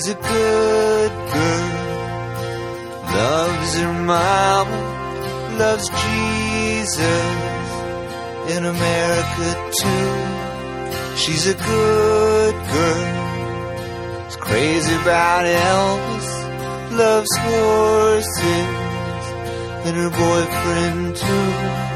She's a good girl, loves her mama, loves Jesus, in America too. She's a good girl, is crazy about Elvis, loves horses, and her boyfriend too.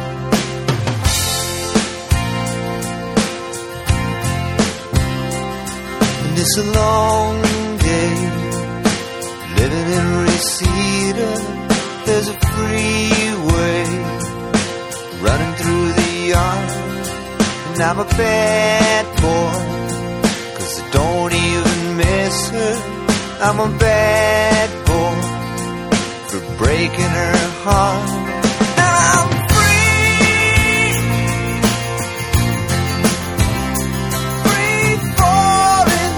And it's a long day, living in Reseda. There's a freeway running through the yard, and I'm a bad boy, 'cause I don't even miss her. I'm a bad boy for breaking her heart. Now I'm free, free falling.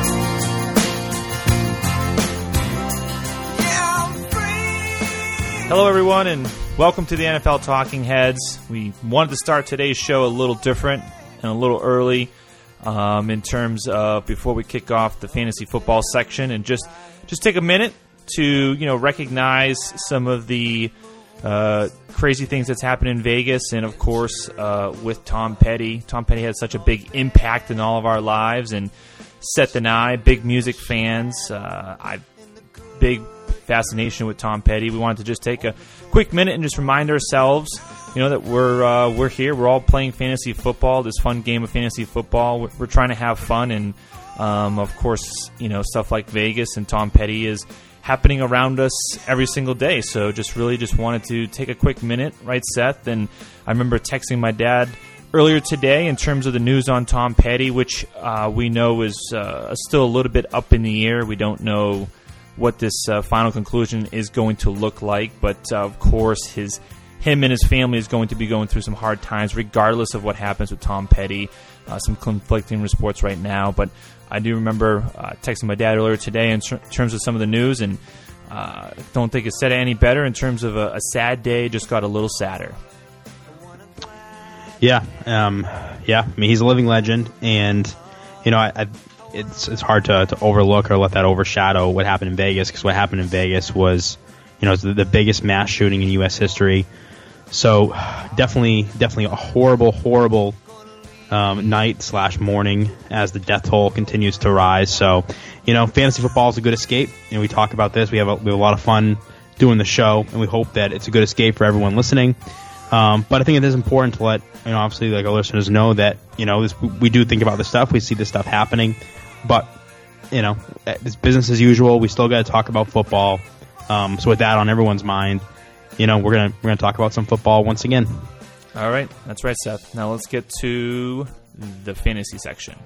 Yeah, I'm free. Hello, everyone, and welcome to the NFL Talking Heads. We wanted to start today's show a little different and a little early in terms of before we kick off the fantasy football section, and just take a minute to recognize some of the crazy things that's happened in Vegas, and of course with Tom Petty. Tom Petty had such a big impact in all of our lives, and Seth and I, big music fans, big fascination with Tom Petty. We wanted to just take a quick minute and just remind ourselves, that we're here. We're all playing fantasy football, this fun game of fantasy football. We're trying to have fun, and of course, stuff like Vegas and Tom Petty is happening around us every single day. So just wanted to take a quick minute, right, Seth? And I remember texting my dad earlier today in terms of the news on Tom Petty, which we know is still a little bit up in the air. We don't know what this final conclusion is going to look like, but of course him and his family is going to be going through some hard times regardless of what happens with Tom Petty. Some conflicting reports right now, but I do remember texting my dad earlier today in terms of some of the news, and don't think it said it any better in terms of a sad day. Just got a little sadder. Yeah. I mean, he's a living legend, and it's hard to overlook or let that overshadow what happened in Vegas, because what happened in Vegas was, it's the biggest mass shooting in U.S. history. So definitely a horrible night/morning as the death toll continues to rise. So, fantasy football is a good escape. We talk about this. We have a lot of fun doing the show, and we hope that it's a good escape for everyone listening. But I think it is important to let, obviously, like our listeners know that, we do think about this stuff. We see this stuff happening. But, it's business as usual. We still got to talk about football. So with that on everyone's mind, we're gonna talk about some football once again. All right, that's right, Seth. Now let's get to the fantasy section.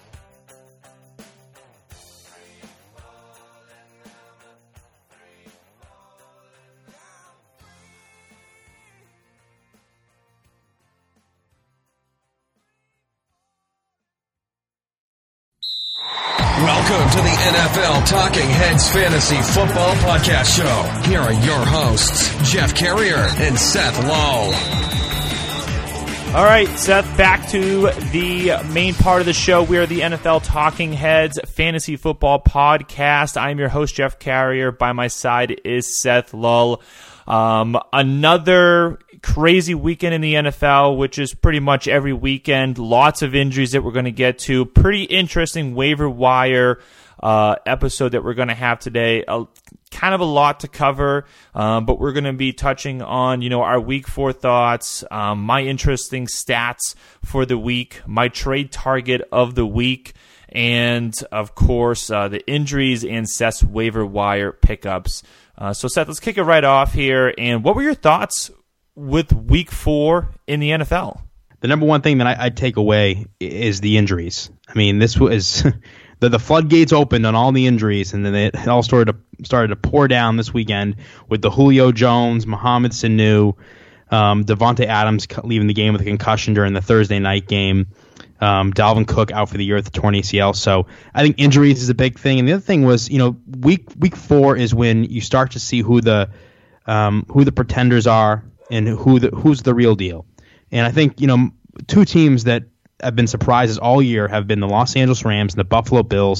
Welcome to the NFL Talking Heads Fantasy Football Podcast Show. Here are your hosts, Jeff Carrier and Seth Lowe. All right, Seth, back to the main part of the show. We are the NFL Talking Heads Fantasy Football Podcast. I'm your host, Jeff Carrier. By my side is Seth Lull. Another crazy weekend in the NFL, which is pretty much every weekend. Lots of injuries that we're going to get to. Pretty interesting waiver wire episode that we're going to have today. Kind of a lot to cover, but we're going to be touching on, our week 4 thoughts, my interesting stats for the week, my trade target of the week, and of course, the injuries and Seth's waiver wire pickups. So Seth, let's kick it right off here. And what were your thoughts with week 4 in the NFL? The number one thing that I'd take away is the injuries. I mean, this was the floodgates opened on all the injuries, and then it all started to pour down this weekend with the Julio Jones, Mohamed Sanu, Devontae Adams leaving the game with a concussion during the Thursday night game, Dalvin Cook out for the year with the torn ACL. So I think injuries is a big thing. And the other thing was, week 4 is when you start to see who the pretenders are and who's the real deal. And I think, two teams that have been surprises all year have been the Los Angeles Rams and the Buffalo Bills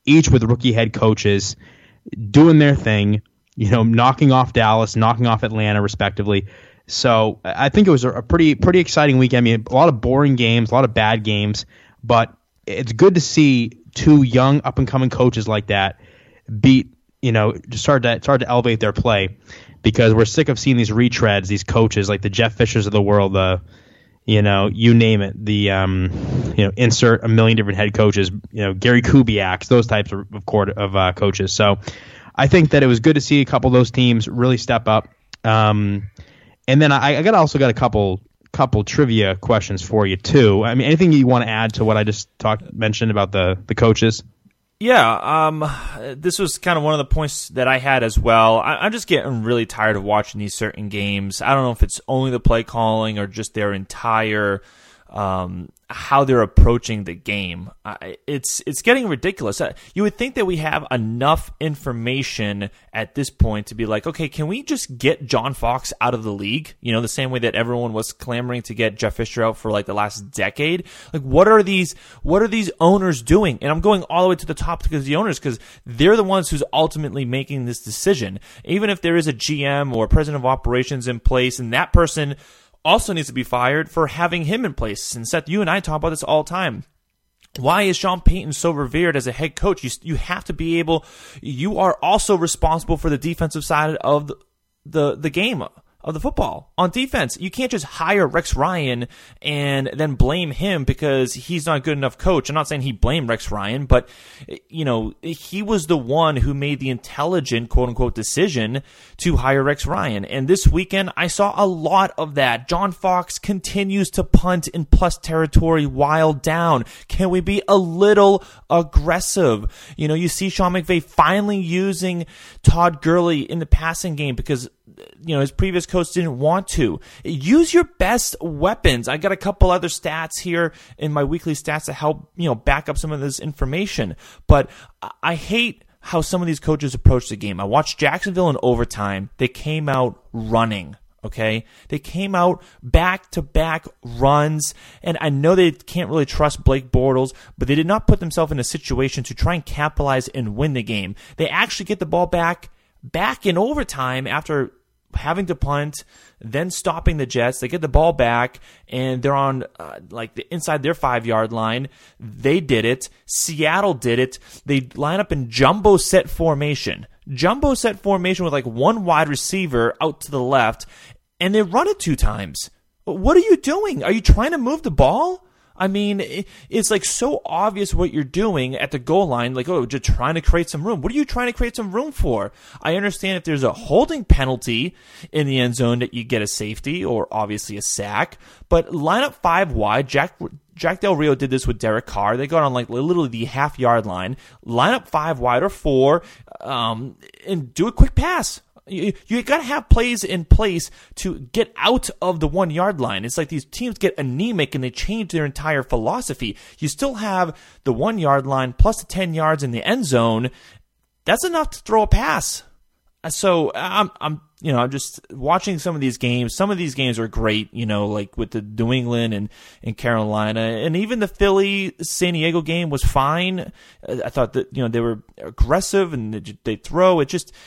each with rookie head coaches doing their thing, knocking off Dallas, knocking off Atlanta, respectively. So I think it was a pretty exciting weekend. I mean, a lot of boring games, a lot of bad games, but it's good to see two young up-and-coming coaches like that just start to elevate their play, because we're sick of seeing these retreads, these coaches like the Jeff Fishers of the world, you name it, insert a million different head coaches, Gary Kubiaks, those types of coaches. So I think that it was good to see a couple of those teams really step up. And then I also got a couple trivia questions for you too. I mean, anything you want to add to what I just mentioned about the coaches? Yeah, this was kind of one of the points that I had as well. I'm just getting really tired of watching these certain games. I don't know if it's only the play calling or just their entire how they're approaching the game. It's getting ridiculous. You would think that we have enough information at this point to be like, okay, can we just get John Fox out of the league? The same way that everyone was clamoring to get Jeff Fisher out for like the last decade. Like, what are these owners doing? And I'm going all the way to the top because the owners, because they're the ones who's ultimately making this decision. Even if there is a GM or president of operations in place, and that person also needs to be fired for having him in place. And Seth, you and I talk about this all the time. Why is Sean Payton so revered as a head coach? You have to be able. You are also responsible for the defensive side of the game of the football. On defense, you can't just hire Rex Ryan and then blame him because he's not a good enough coach. I'm not saying he blamed Rex Ryan, but he was the one who made the intelligent, quote unquote, decision to hire Rex Ryan. And this weekend, I saw a lot of that. John Fox continues to punt in plus territory while down. Can we be a little aggressive? You see Sean McVay finally using Todd Gurley in the passing game because his previous coach didn't want to. Use your best weapons. I got a couple other stats here in my weekly stats to help, back up some of this information. But I hate how some of these coaches approach the game. I watched Jacksonville in overtime. They came out running. Okay? They came out back-to-back runs, and I know they can't really trust Blake Bortles, but they did not put themselves in a situation to try and capitalize and win the game. They actually get the ball back in overtime after having to punt, then stopping the Jets. They get the ball back, and they're on inside their 5-yard line. They did it. Seattle did it. They line up in jumbo set formation. Jumbo set formation with like one wide receiver out to the left, and they run it 2 times. What are you doing? Are you trying to move the ball? I mean, it's like so obvious what you're doing at the goal line, like, oh, just trying to create some room. What are you trying to create some room for? I understand if there's a holding penalty in the end zone that you get a safety or obviously a sack, but line up 5 wide. Jack Del Rio did this with Derek Carr. They got on like literally the half-yard line, line up 5 wide or 4, and do a quick pass. You got to have plays in place to get out of the 1-yard line. It's like these teams get anemic and they change their entire philosophy. You still have the 1-yard line plus the 10 yards in the end zone. That's enough to throw a pass. So I'm just watching some of these games. Some of these games are great, like with the New England and Carolina, and even the Philly San Diego game was fine. I thought that they were aggressive and they throw. It just.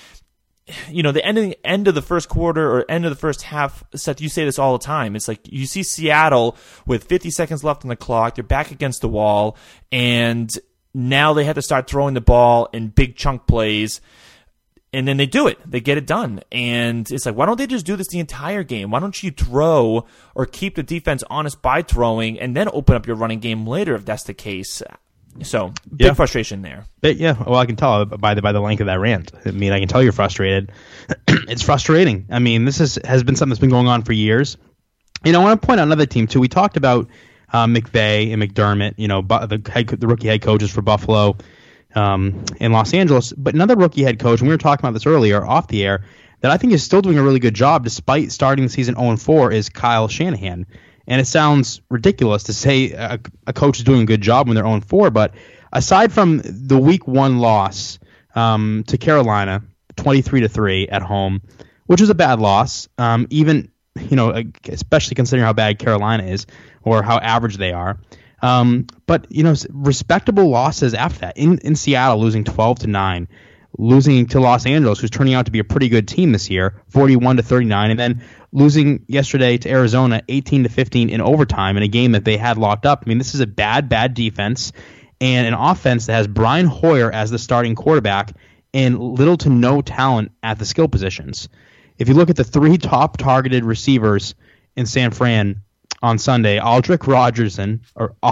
The end of the first quarter or end of the first half, Seth, you say this all the time. It's like you see Seattle with 50 seconds left on the clock. They're back against the wall, and now they have to start throwing the ball in big chunk plays, and then they do it. They get it done. And it's like, why don't they just do this the entire game? Why don't you throw or keep the defense honest by throwing and then open up your running game later if that's the case? So, big frustration there. Well, I can tell by the length of that rant. I mean, I can tell you're frustrated. It's frustrating. I mean, this has been something that's been going on for years. I want to point out another team, too. We talked about McVay and McDermott, the rookie head coaches for Buffalo and Los Angeles. But another rookie head coach, and we were talking about this earlier off the air, that I think is still doing a really good job despite starting the season 0-4 is Kyle Shanahan. And it sounds ridiculous to say a coach is doing a good job when they're 0-4, but aside from the Week 1 loss to Carolina, 23-3 at home, which was a bad loss, even especially considering how bad Carolina is or how average they are. But respectable losses after that. In Seattle, losing 12-9, losing to Los Angeles, who's turning out to be a pretty good team this year, 41-39, and then losing yesterday to Arizona, 18-15 in overtime in a game that they had locked up. I mean, this is a bad defense and an offense that has Brian Hoyer as the starting quarterback and little to no talent at the skill positions. If you look at the 3 top targeted receivers in San Fran on Sunday, Aldrick Robinson,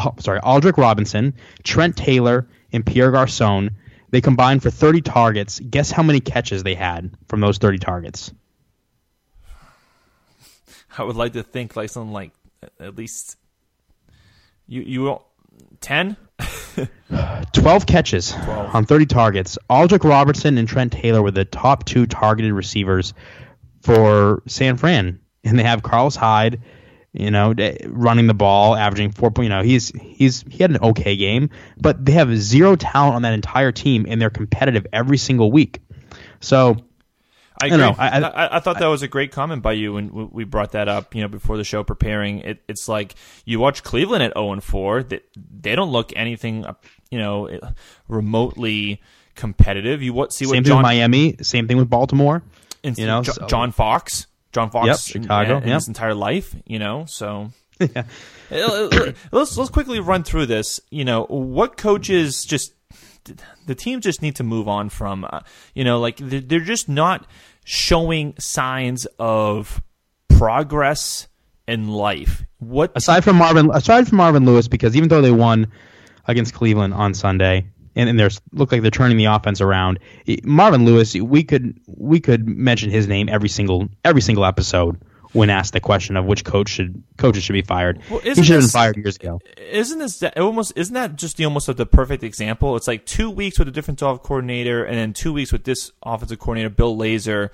Trent Taylor, and Pierre Garçon, they combined for 30 targets. Guess how many catches they had from those 30 targets? I would like to think like something like at least you 10? 12 catches on 30 targets. Aldrick Robertson and Trent Taylor were the top 2 targeted receivers for San Fran, and they have Carlos Hyde, running the ball, averaging 4. He had an okay game, but they have zero talent on that entire team, and they're competitive every single week. So I agree. I thought that was a great comment by you when we brought that up, before the show preparing. It's like you watch Cleveland at 0-4. They don't look anything, remotely competitive. Same thing with Miami. Same thing with Baltimore. John Fox. Yep, Chicago, in his entire life, So yeah. let's quickly run through this. What coaches the team just need to move on from, they're just not showing signs of progress in life. What aside from Marvin Lewis, because even though they won against Cleveland on Sunday and they look like they're turning the offense around, Marvin Lewis, we could mention his name every single episode when asked the question of which coaches should be fired. Well, he should have been fired years ago. Isn't that just almost the perfect example? It's like 2 weeks with a different offensive coordinator, and then 2 weeks with this offensive coordinator, Bill Lazor.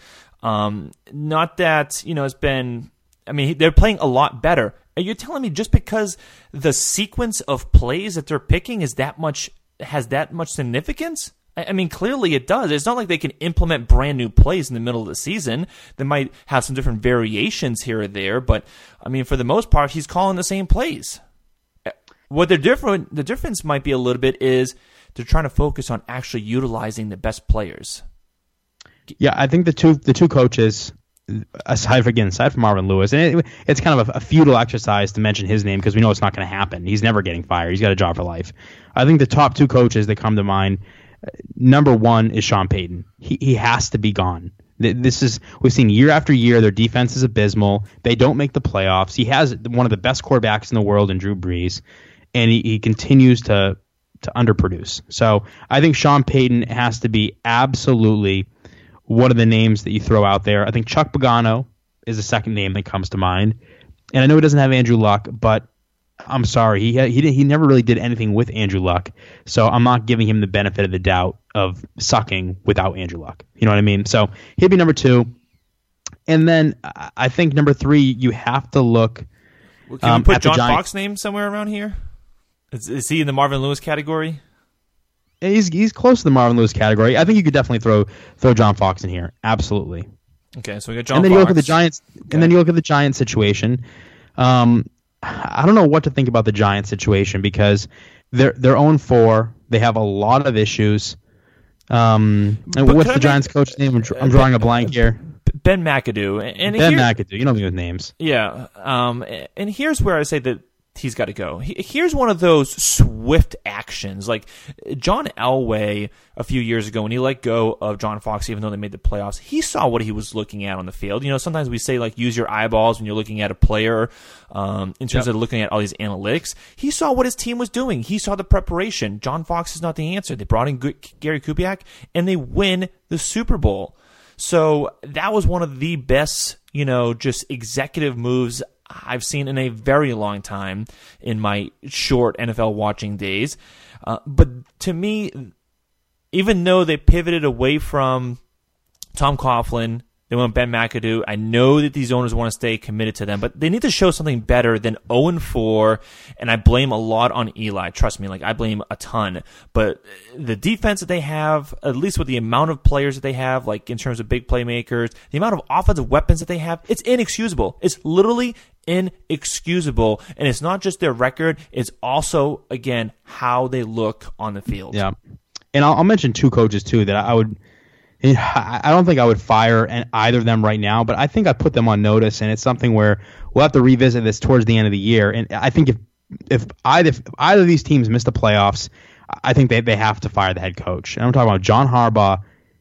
Not that it's been. I mean, they're playing a lot better. Are you telling me just because the sequence of plays that they're picking has that much significance? I mean, clearly it does. It's not like they can implement brand new plays in the middle of the season. They might have some different variations here or there, but I mean, for the most part, he's calling the same plays. What the difference might be a little bit is they're trying to focus on actually utilizing the best players. Yeah, I think the two coaches, aside from Marvin Lewis, and it's kind of a futile exercise to mention his name because we know it's not going to happen. He's never getting fired. He's got a job for life. I think the top 2 coaches that come to mind. Number 1 is Sean Payton. He has to be gone. We've seen year after year their defense is abysmal. They don't make the playoffs. He has one of the best quarterbacks in the world in Drew Brees, and he continues to underproduce. So I think Sean Payton has to be absolutely one of the names that you throw out there. I think Chuck Pagano is the second name that comes to mind, and I know he doesn't have Andrew Luck, but I'm sorry, he never really did anything with Andrew Luck, so I'm not giving him the benefit of the doubt of sucking without Andrew Luck. You know what I mean? So he'd be number 2, and then I think number 3 you have to look. Well, can we put John Fox's name somewhere around here? Is he in the Marvin Lewis category? He's close to the Marvin Lewis category. I think you could definitely throw John Fox in here. Absolutely. Okay, so we got John. And then Fox. You look at the Giants. Okay. And then you look at the Giants situation. I don't know what to think about the Giants situation because they're 0-4. They have a lot of issues. And what's the Giants coach's name? I'm drawing a blank here. Ben McAdoo. McAdoo. You know me with names. Yeah. And here's where I say that he's got to go. Here's one of those swift actions. Like John Elway a few years ago when he let go of John Fox, even though they made the playoffs, he saw what he was looking at on the field. Sometimes we say like use your eyeballs when you're looking at a player in terms of looking at all these analytics. He saw what his team was doing. He saw the preparation. John Fox is not the answer. They brought in Gary Kubiak and they win the Super Bowl. So that was one of the best, just executive moves I've seen in a very long time in my short NFL watching days. But to me, even though they pivoted away from Tom Coughlin, They want Ben McAdoo. I know that these owners want to stay committed to them, but they need to show something better than 0-4, and I blame a lot on Eli. Trust me, I blame a ton. But the defense that they have, at least with the amount of players that they have, in terms of big playmakers, the amount of offensive weapons that they have, it's inexcusable. It's literally inexcusable. And it's not just their record, it's also, again, how they look on the field. Yeah. And I'll mention two coaches, too, that I don't think I would fire either of them right now, but I think I put them on notice, and it's something where we'll have to revisit this towards the end of the year. And I think if either of these teams miss the playoffs, I think they have to fire the head coach. And I'm talking about John Harbaugh,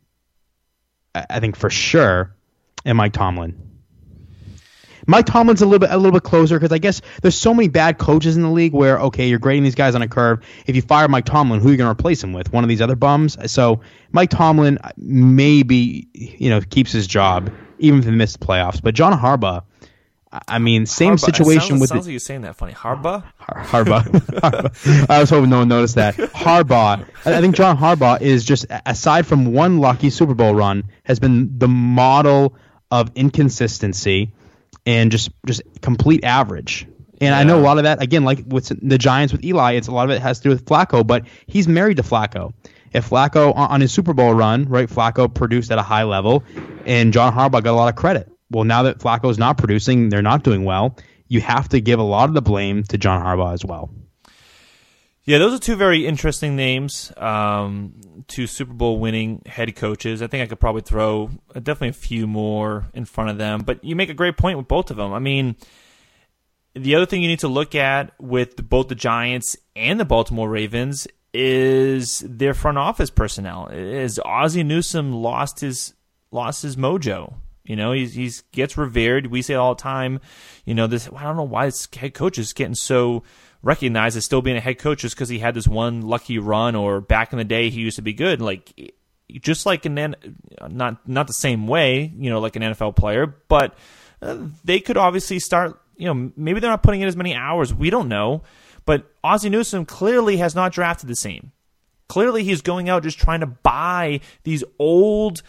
I think for sure, and Mike Tomlin. Mike Tomlin's a little bit closer because I guess there's so many bad coaches in the league where, okay, you're grading these guys on a curve. If you fire Mike Tomlin, who are you going to replace him with? One of these other bums? So Mike Tomlin maybe, keeps his job even if they miss the playoffs. But John Harbaugh, I mean, same situation with... Sounds like you're saying that funny. Harbaugh? Harbaugh. I was hoping no one noticed that. Harbaugh. I think John Harbaugh is just, aside from one lucky Super Bowl run, has been the model of inconsistency and just complete average. And yeah. I know a lot of that, again, like with the Giants with Eli, a lot of it has to do with Flacco, but he's married to Flacco. If Flacco, on his Super Bowl run, right, Flacco produced at a high level, and John Harbaugh got a lot of credit. Well, now that Flacco's not producing, they're not doing well, you have to give a lot of the blame to John Harbaugh as well. Yeah, those are two very interesting names, two Super Bowl winning head coaches. I think I could probably throw definitely a few more in front of them, but you make a great point with both of them. I mean, the other thing you need to look at with both the Giants and the Baltimore Ravens is their front office personnel. Is Ozzie Newsome lost his mojo? He gets revered. We say it all the time. I don't know why this head coach is getting so recognized as still being a head coach just because he had this one lucky run, or back in the day he used to be good. Just like not the same way, like an NFL player, but they could obviously start. Maybe they're not putting in as many hours. We don't know, but Ozzie Newsome clearly has not drafted the same. Clearly, he's going out just trying to buy these old,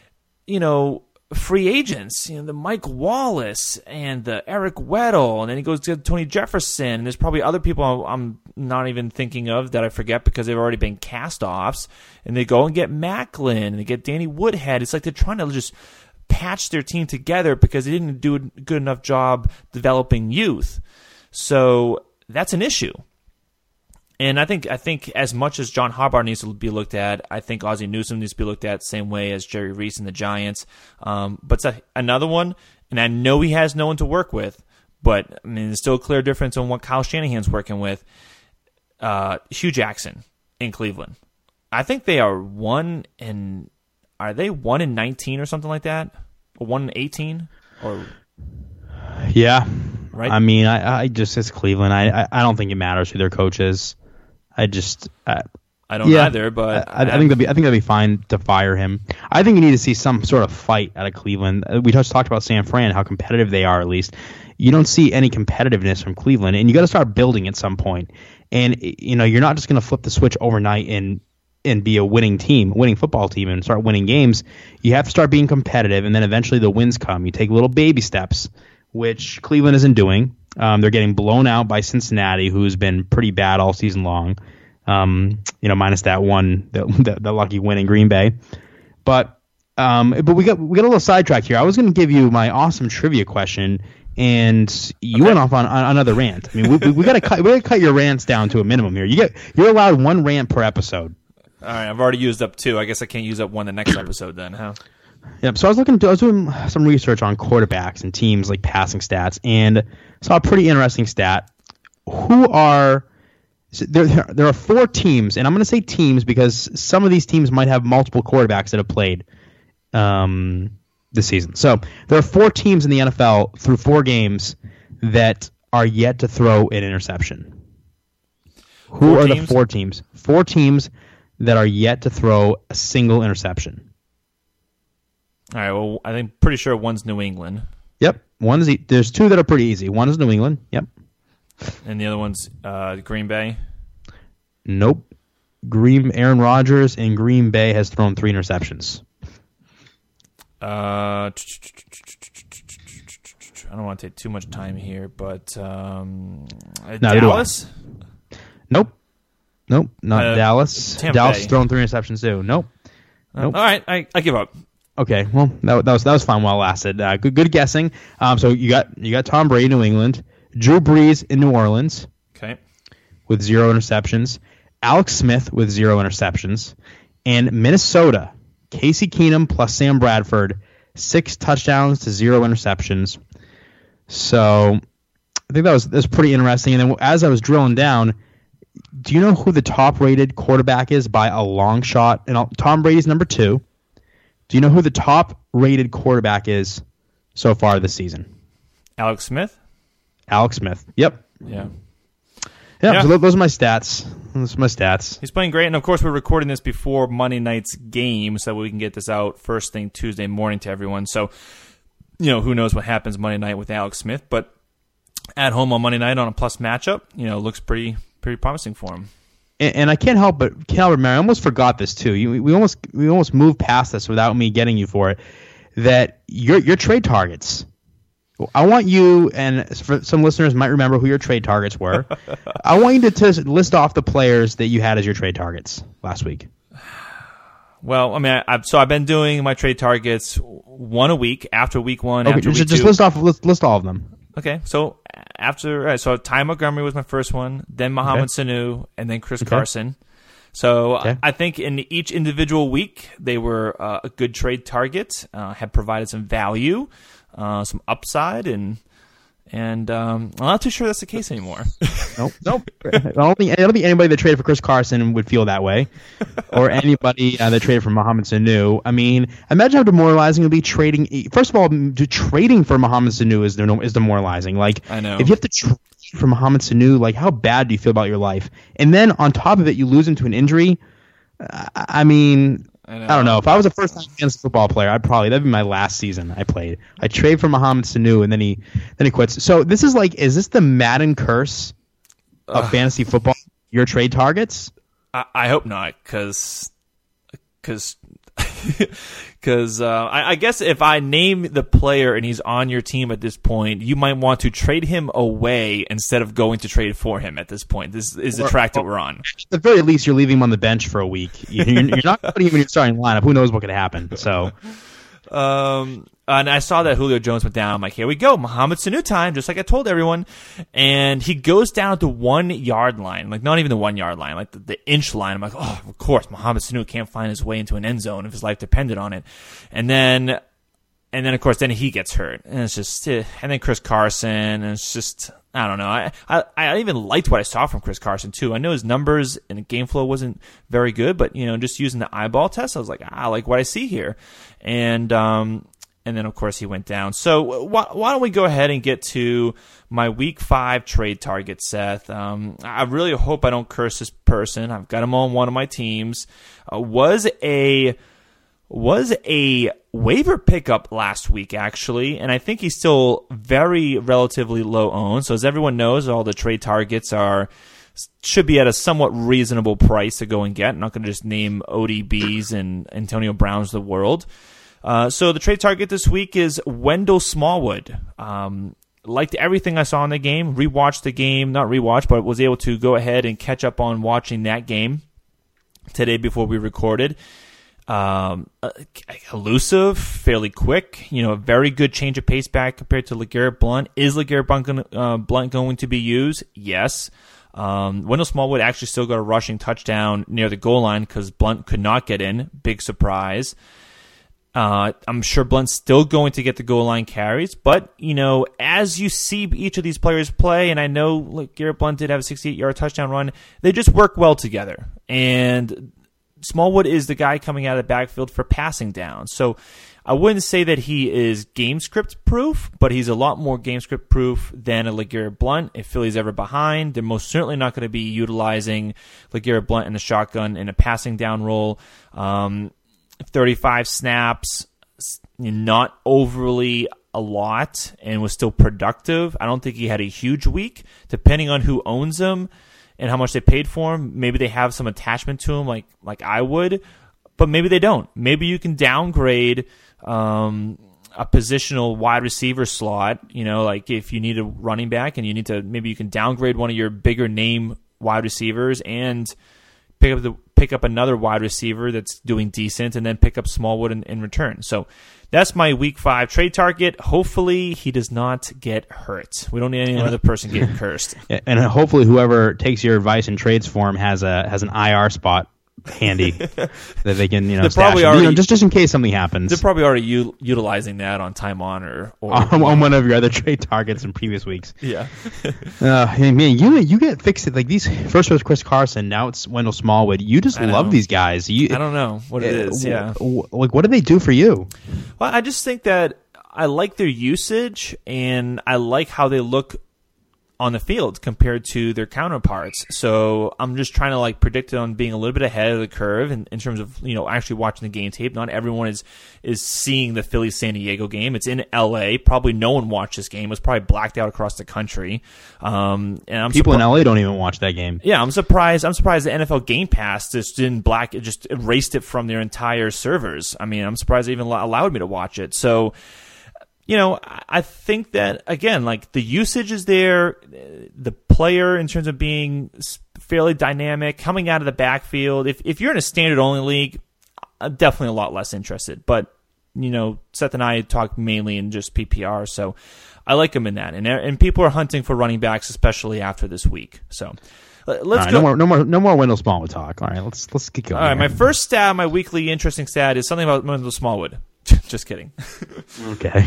free agents, the Mike Wallace and the Eric Weddle, and then he goes to Tony Jefferson, and there's probably other people I'm not even thinking of that I forget because they've already been cast-offs, and they go and get Macklin, and they get Danny Woodhead. It's like they're trying to just patch their team together because they didn't do a good enough job developing youth. So that's an issue. And I think as much as John Harbaugh needs to be looked at, I think Ozzie Newsome needs to be looked at the same way as Jerry Reese and the Giants. But it's another one, and I know he has no one to work with, but I mean, there's still a clear difference on what Kyle Shanahan's working with. Hugh Jackson in Cleveland. I think they are 1-19 or something like that? Or 1-18? Or yeah. Right? I mean, I just, it's Cleveland. I don't think it matters who their coach is. I don't either, but I think that'd be fine to fire him. I think you need to see some sort of fight out of Cleveland. We just talked about San Fran, how competitive they are. At least you don't see any competitiveness from Cleveland, and you got to start building at some point. And you're not just going to flip the switch overnight and be a winning football team, and start winning games. You have to start being competitive, and then eventually the wins come. You take little baby steps, which Cleveland isn't doing. They're getting blown out by Cincinnati, who's been pretty bad all season long. Minus that one, the lucky win in Green Bay. But we got a little sidetracked here. I was going to give you my awesome trivia question, and you went off on another rant. I mean, we got to cut your rants down to a minimum here. You're allowed one rant per episode. All right, I've already used up 2. I guess I can't use up 1 the next episode then, huh? Yep. So I was doing some research on quarterbacks and teams, like passing stats, and saw a pretty interesting stat. There are 4 teams, and I'm going to say teams because some of these teams might have multiple quarterbacks that have played this season. So there are 4 teams in the NFL through 4 games that are yet to throw an interception. Who are the 4 teams? 4 teams that are yet to throw a single interception. All right, well, I'm pretty sure one's New England. Yep. There's 2 that are pretty easy. One is New England. Yep. And the other one's Green Bay? Nope. Aaron Rodgers in Green Bay has thrown 3 interceptions. I don't want to take too much time here, but Dallas? Nope. Not Dallas. Dallas Bay. throwing 3 interceptions too. Nope. All right, I give up. Okay, well that was fine while it lasted. Good guessing. So you got Tom Brady, New England, Drew Brees in New Orleans, Okay. with 0 interceptions, Alex Smith with 0 interceptions, and Minnesota, Casey Keenum plus Sam Bradford, 6 touchdowns to 0 interceptions. So I think that was pretty interesting. And then as I was drilling down, do you know who the top-rated quarterback is by a long shot? And Tom Brady's number 2. Do you know who the top-rated quarterback is so far this season? Alex Smith? Alex Smith. Yep. Yeah. Yeah. So those are my stats. Those are my stats. He's playing great, and of course we're recording this before Monday night's game so that we can get this out first thing Tuesday morning to everyone. So, who knows what happens Monday night with Alex Smith, but at home on Monday night on a plus matchup, looks pretty promising for him. And I can't help but remember. I almost forgot this too. We almost moved past this without me getting you for it. That your trade targets. I want you, and for some listeners might remember who your trade targets were. I want you to list off the players that you had as your trade targets last week. Well, I mean, I've been doing my trade targets one a week after week 1. Okay, after week just 2. list all of them. Okay, so so Ty Montgomery was my first one, then Mohamed Sanu, and then Chris Carson. So I think in each individual week they were a good trade target, had provided some value, some upside, and I'm not too sure that's the case anymore. Nope. I don't think anybody that traded for Chris Carson would feel that way, or anybody that traded for Mohamed Sanu. I mean, imagine how demoralizing it would be trading. First of all, trading for Mohamed Sanu is demoralizing. Like, I know. If you have to trade for Mohamed Sanu, like, how bad do you feel about your life? And then on top of it, you lose him to an injury. I mean, I don't know. If I was a first-time fantasy football player, that'd be my last season I played. I trade for Mohamed Sanu, and then he quits. So this is this the Madden curse of fantasy football? Your trade targets? I hope not, because I guess if I name the player and he's on your team at this point, you might want to trade him away instead of going to trade for him at this point. This is the track that we're on. At the very least, you're leaving him on the bench for a week. You're not putting him in your starting lineup. Who knows what could happen? So, and I saw that Julio Jones went down. I'm like, here we go, Mohamed Sanu time, just like I told everyone. And he goes down at the 1 yard line, like not even the 1 yard line, like the inch line. I'm like, oh, of course, Mohamed Sanu can't find his way into an end zone if his life depended on it. And then of course, then he gets hurt, and it's just, and then Chris Carson, and it's just, I don't know. I even liked what I saw from Chris Carson too. I know his numbers and the game flow wasn't very good, but just using the eyeball test, I was like, I like what I see here, and then of course he went down. So why don't we go ahead and get to my week 5 trade target, Seth? I really hope I don't curse this person. I've got him on one of my teams. Was a waiver pickup last week, actually, and I think he's still very relatively low owned. So as everyone knows, all the trade targets should be at a somewhat reasonable price to go and get. I'm not going to just name ODBs and Antonio Browns of the world. So the trade target this week is Wendell Smallwood. Liked everything I saw in the game. Rewatched the game, not rewatched, but was able to go ahead and catch up on watching that game today before we recorded. Elusive, fairly quick, a very good change of pace back compared to LeGarrette Blount. Is LeGarrette Blount going to be used? Yes. Wendell Smallwood actually still got a rushing touchdown near the goal line because Blount could not get in. Big surprise. I'm sure Blount's still going to get the goal line carries, but, as you see each of these players play, and I know Garrett Blount did have a 68-yard touchdown run, they just work well together. And Smallwood is the guy coming out of the backfield for passing down. So I wouldn't say that he is game script proof, but he's a lot more game script proof than a LeGarrette Blount. If Philly's ever behind, they're most certainly not going to be utilizing LeGarrette Blount in the shotgun in a passing down role. 35 snaps, not overly a lot, and was still productive. I don't think he had a huge week. Depending on who owns him and how much they paid for him, maybe they have some attachment to him like I would, but maybe they don't. Maybe you can downgrade a positional wide receiver slot. Like if you need a running back and maybe you can downgrade one of your bigger name wide receivers and pick up another wide receiver that's doing decent, and then pick up Smallwood in return. So that's my Week 5 trade target. Hopefully he does not get hurt. We don't need any other person getting cursed. And hopefully whoever takes your advice and trades for him has an IR spot handy that they can stash him. Just in case something happens. They're probably already utilizing that on Time On or on one of your other trade targets in previous weeks. Yeah. Man, you get fixed like these. First was Chris Carson, now it's Wendell Smallwood. You just love these guys. I don't know what it is. Yeah. Like, what do they do for you? Well, I just think that I like their usage and I like how they look on the field compared to their counterparts. So I'm just trying to predict on being a little bit ahead of the curve in terms of, actually watching the game tape. Not everyone is seeing the Philly-San Diego game. It's in LA. Probably no one watched this game. It was probably blacked out across the country. And people in LA don't even watch that game. Yeah, I'm surprised the NFL Game Pass just just erased it from their entire servers. I mean, I'm surprised they even allowed me to watch it. So, I think that, again, the usage is there. The player, in terms of being fairly dynamic, coming out of the backfield. If you're in a standard-only league, I'm definitely a lot less interested. But, Seth and I talk mainly in just PPR, so I like him in that. And people are hunting for running backs, especially after this week. So let's go. No more Wendell Smallwood talk. All right, let's get going. All right, my first stat, my weekly interesting stat, is something about Wendell Smallwood. Just kidding. Okay.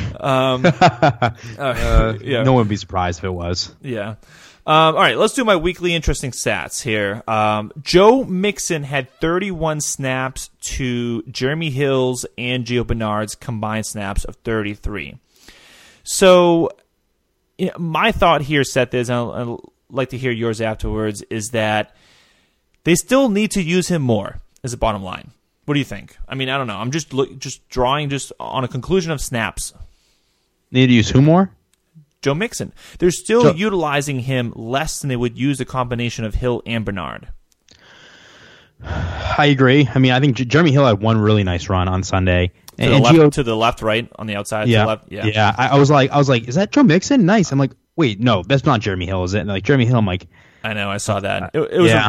Yeah. No one would be surprised if it was. Yeah. All right, let's do my weekly interesting stats here. Joe Mixon had 31 snaps to Jeremy Hill's and Gio Bernard's combined snaps of 33. So my thought here, Seth, is, and I'd like to hear yours afterwards, is that they still need to use him more, is the bottom line. What do you think? I mean, I don't know. I'm just drawing on a conclusion of snaps. Need to use who more? Joe Mixon. They're still utilizing him less than they would use the combination of Hill and Bernard. I agree. I mean, I think Jeremy Hill had one really nice run on Sunday. To the left, right, on the outside. Yeah, to the left. Yeah. I was like, is that Joe Mixon? Nice. I'm like, wait, no, that's not Jeremy Hill, is it? And Jeremy Hill, I'm like, I know, I saw that. It was.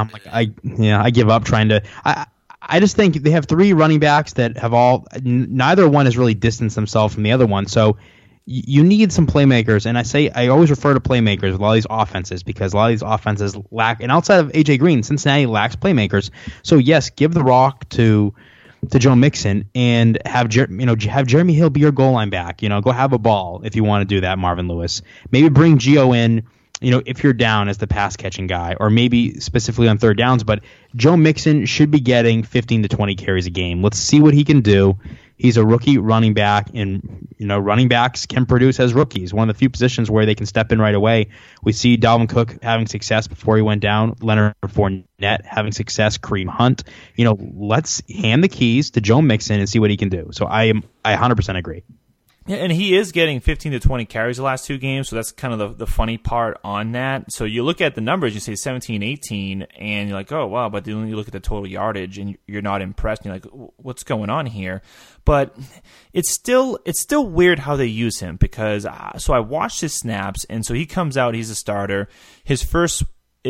I give up trying to. I just think they have three running backs that have neither one has really distanced themselves from the other one. So you need some playmakers. And I always refer to playmakers with a lot of these offenses because a lot of these offenses lack, and outside of AJ Green, Cincinnati lacks playmakers. So yes, give the rock to Joe Mixon and have Jeremy Hill be your goal line back. Go have a ball if you want to do that, Marvin Lewis. Maybe bring Gio in, if you're down as the pass-catching guy, or maybe specifically on third downs. But Joe Mixon should be getting 15 to 20 carries a game. Let's see what he can do. He's a rookie running back, and running backs can produce as rookies. One of the few positions where they can step in right away. We see Dalvin Cook having success before he went down, Leonard Fournette having success, Kareem Hunt. Let's hand the keys to Joe Mixon and see what he can do. So I 100% agree. Yeah, and he is getting 15 to 20 carries the last two games, so that's kind of the funny part on that. So you look at the numbers, you say 17, 18, and you're like, oh, wow, but then you look at the total yardage, and you're not impressed, and you're like, what's going on here? But it's still weird how they use him, because so I watched his snaps, and so he comes out, he's a starter. His first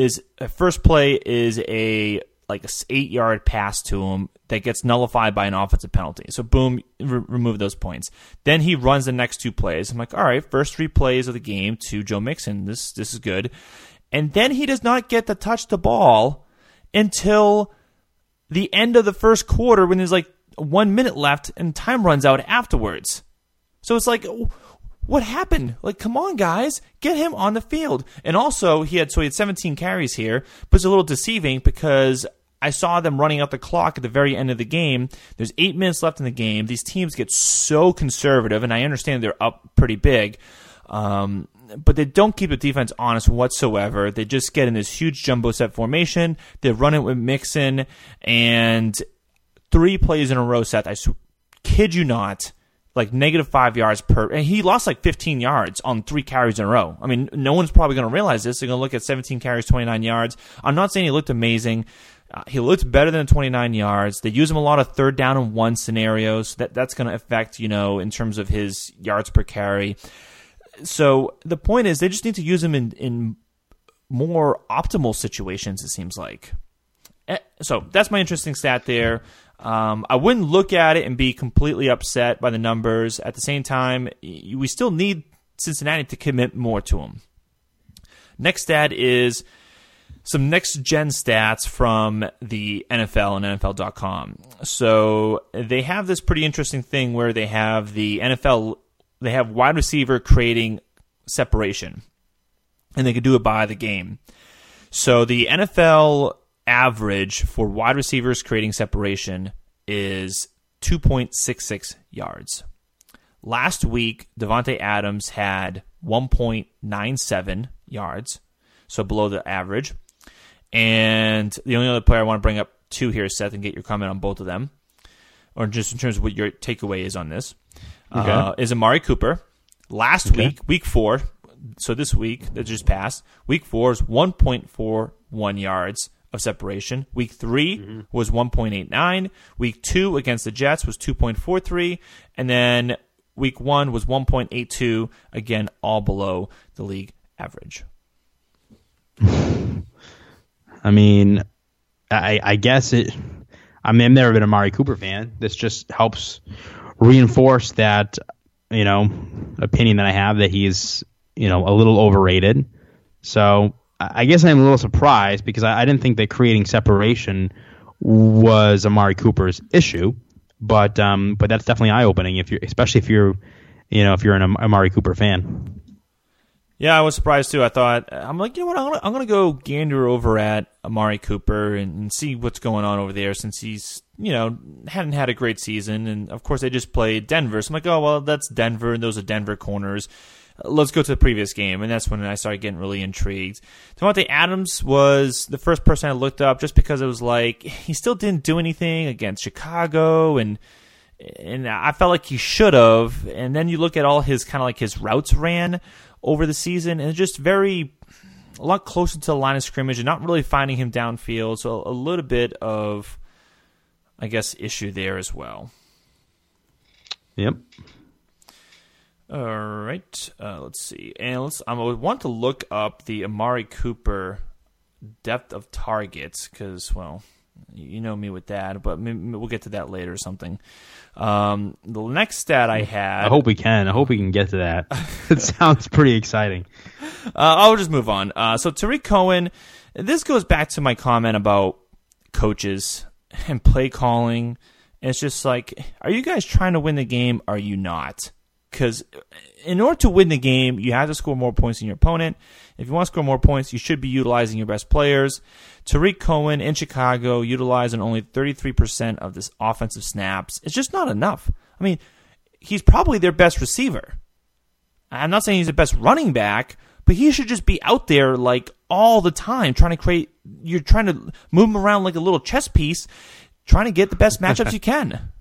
play is a 8-yard pass to him that gets nullified by an offensive penalty. So boom, remove those points. Then he runs the next two plays. I'm like, all right, first 3 plays of the game to Joe Mixon. This is good. And then he does not get to touch the ball until the end of the first quarter when there's 1 minute left and time runs out afterwards. So it's like, what happened? Come on, guys, get him on the field. And also, he had 17 carries here, but it's a little deceiving because I saw them running out the clock at the very end of the game. There's 8 minutes left in the game. These teams get so conservative, and I understand they're up pretty big, but they don't keep the defense honest whatsoever. They just get in this huge jumbo set formation. They run it with Mixon, and 3 plays in a row, Seth, I kid you not, -5 yards per, and he lost 15 yards on 3 carries in a row. I mean, no one's probably going to realize this. They're going to look at 17 carries, 29 yards. I'm not saying he looked amazing. He looked better than 29 yards. They use him a lot of 3rd down and 1 scenarios. That's going to affect, in terms of his yards per carry. So the point is they just need to use him in more optimal situations, it seems like. So that's my interesting stat there. I wouldn't look at it and be completely upset by the numbers. At the same time, we still need Cincinnati to commit more to him. Next stat is some next-gen stats from the NFL and NFL.com. So they have this pretty interesting thing where they have the NFL, they have wide receiver creating separation, and they can do it by the game. So the NFL average for wide receivers creating separation is 2.66 yards. Last week, Davante Adams had 1.97 yards, so below the average. And the only other player I want to bring up two here, Seth, and get your comment on both of them, or just in terms of what your takeaway is on this, is Amari Cooper. Last week, week 4, so this week that just passed, week 4 is 1.41 yards of separation. Week 3 was 1.89. Week 2 against the Jets was 2.43. And then week 1 was 1.82. Again, all below the league average. I mean, I guess it. I mean, I've never been a Amari Cooper fan. This just helps reinforce that, opinion that I have that he's, a little overrated. So I guess I'm a little surprised because I didn't think that creating separation was Amari Cooper's issue. But that's definitely eye-opening especially if you're an Amari Cooper fan. Yeah, I was surprised too. I'm like, you know what? I'm gonna go gander over at Amari Cooper and see what's going on over there since he's hadn't had a great season, and of course they just played Denver. So I'm like, oh well, that's Denver, and those are Denver corners. Let's go to the previous game, and that's when I started getting really intrigued. Davante Adams was the first person I looked up just because it was like he still didn't do anything against Chicago, and I felt like he should have. And then you look at all his kind of like his routes ran over the season, and it's just a lot closer to the line of scrimmage and not really finding him downfield. So a little bit of, I guess, issue there as well. Yep. All right. Let's see. And I want to look up the Amari Cooper depth of targets because, well, you know me with that, but we'll get to that later or something. The next stat I had... I hope we can get to that. It sounds pretty exciting. I'll just move on. So Tariq Cohen, this goes back to my comment about coaches and play calling. It's just like, are you guys trying to win the game? Are you not? Because in order to win the game, you have to score more points than your opponent. If you want to score more points, you should be utilizing your best players. Tariq Cohen in Chicago utilizing only 33% of this offensive snaps. It's just not enough. I mean, he's probably their best receiver. I'm not saying he's the best running back, but he should just be out there like all the time you're trying to move him around like a little chess piece, trying to get the best matchups you can.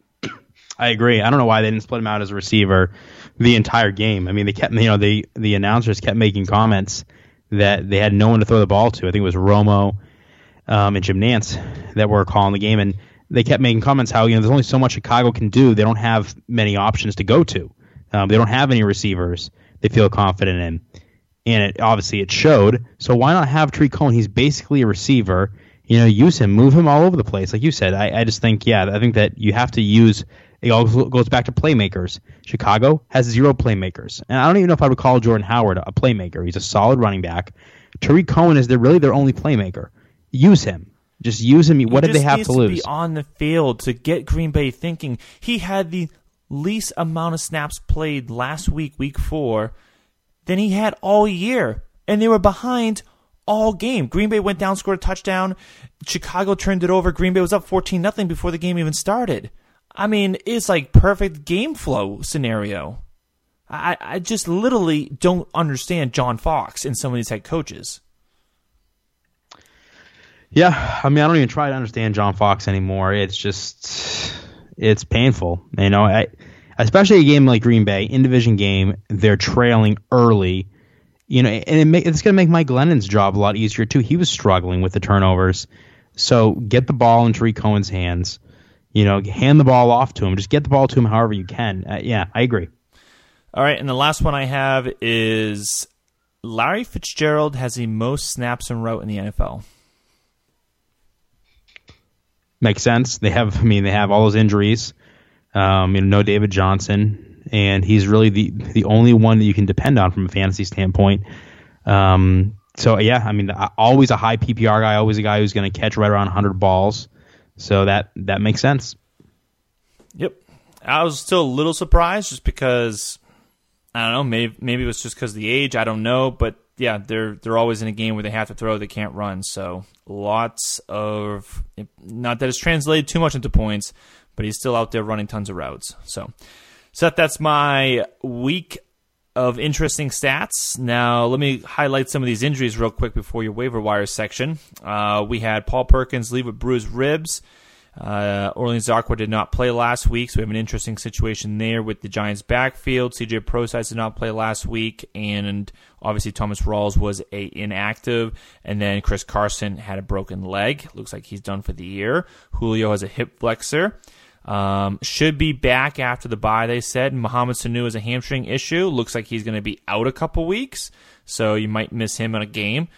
I agree. I don't know why they didn't split him out as a receiver the entire game. I mean, they kept, the announcers kept making comments that they had no one to throw the ball to. I think it was Romo and Jim Nantz that were calling the game, and they kept making comments how there's only so much Chicago can do. They don't have many options to go to. They don't have any receivers they feel confident in, and it showed. So why not have Tariq Cohen? He's basically a receiver. Use him, move him all over the place, like you said. I just think, I think that you have to use. It all goes back to playmakers. Chicago has 0 playmakers. And I don't even know if I would call Jordan Howard a playmaker. He's a solid running back. Tariq Cohen is really their only playmaker. Use him. Just use him. What did they have to lose? He needs to be on the field to get Green Bay thinking. He had the least amount of snaps played last week, week 4, than he had all year. And they were behind all game. Green Bay went down, scored a touchdown. Chicago turned it over. Green Bay was up 14-0 before the game even started. I mean, it's like perfect game flow scenario. I just literally don't understand John Fox and some of these head coaches. Yeah, I mean, I don't even try to understand John Fox anymore. It's painful. Especially a game like Green Bay, in division game, they're trailing early. And it's going to make Mike Glennon's job a lot easier too. He was struggling with the turnovers. So get the ball in Tariq Cohen's hands. Hand the ball off to him. Just get the ball to him however you can. Yeah, I agree. All right, and the last one I have is Larry Fitzgerald has the most snaps en route in the NFL. Makes sense. They have all those injuries. No David Johnson, and he's really the only one that you can depend on from a fantasy standpoint. So yeah, always a high PPR guy, always a guy who's going to catch right around 100 balls. So that makes sense. Yep. I was still a little surprised just because, I don't know, maybe it was just because of the age. I don't know. But, yeah, they're always in a game where they have to throw, they can't run. So lots of, not that it's translated too much into points, but he's still out there running tons of routes. So, Seth, that's my week of interesting stats. Now, let me highlight some of these injuries real quick before your waiver wire section. We had Paul Perkins leave with bruised ribs. Orleans Darkwa did not play last week, so we have an interesting situation there with the Giants' backfield. CJ Prosise did not play last week, and obviously Thomas Rawls was inactive. And then Chris Carson had a broken leg. Looks like he's done for the year. Julio has a hip flexor. Should be back after the bye, they said. Mohamed Sanu has a hamstring issue. Looks like he's going to be out a couple weeks, so you might miss him in a game.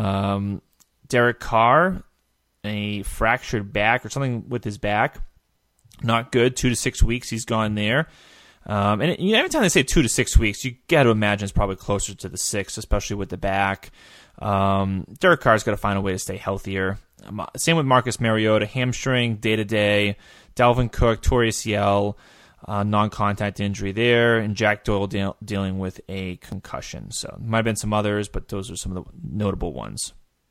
Derek Carr, a fractured back or something with his back. Not good. 2 to 6 weeks he's gone there. And every time they say 2 to 6 weeks, you got to imagine it's probably closer to the 6, especially with the back. Derek Carr's got to find a way to stay healthier. Same with Marcus Mariota, hamstring, day-to-day. Dalvin Cook, Torrey ACL, non-contact injury there, and Jack Doyle dealing with a concussion. So there might have been some others, but those are some of the notable ones.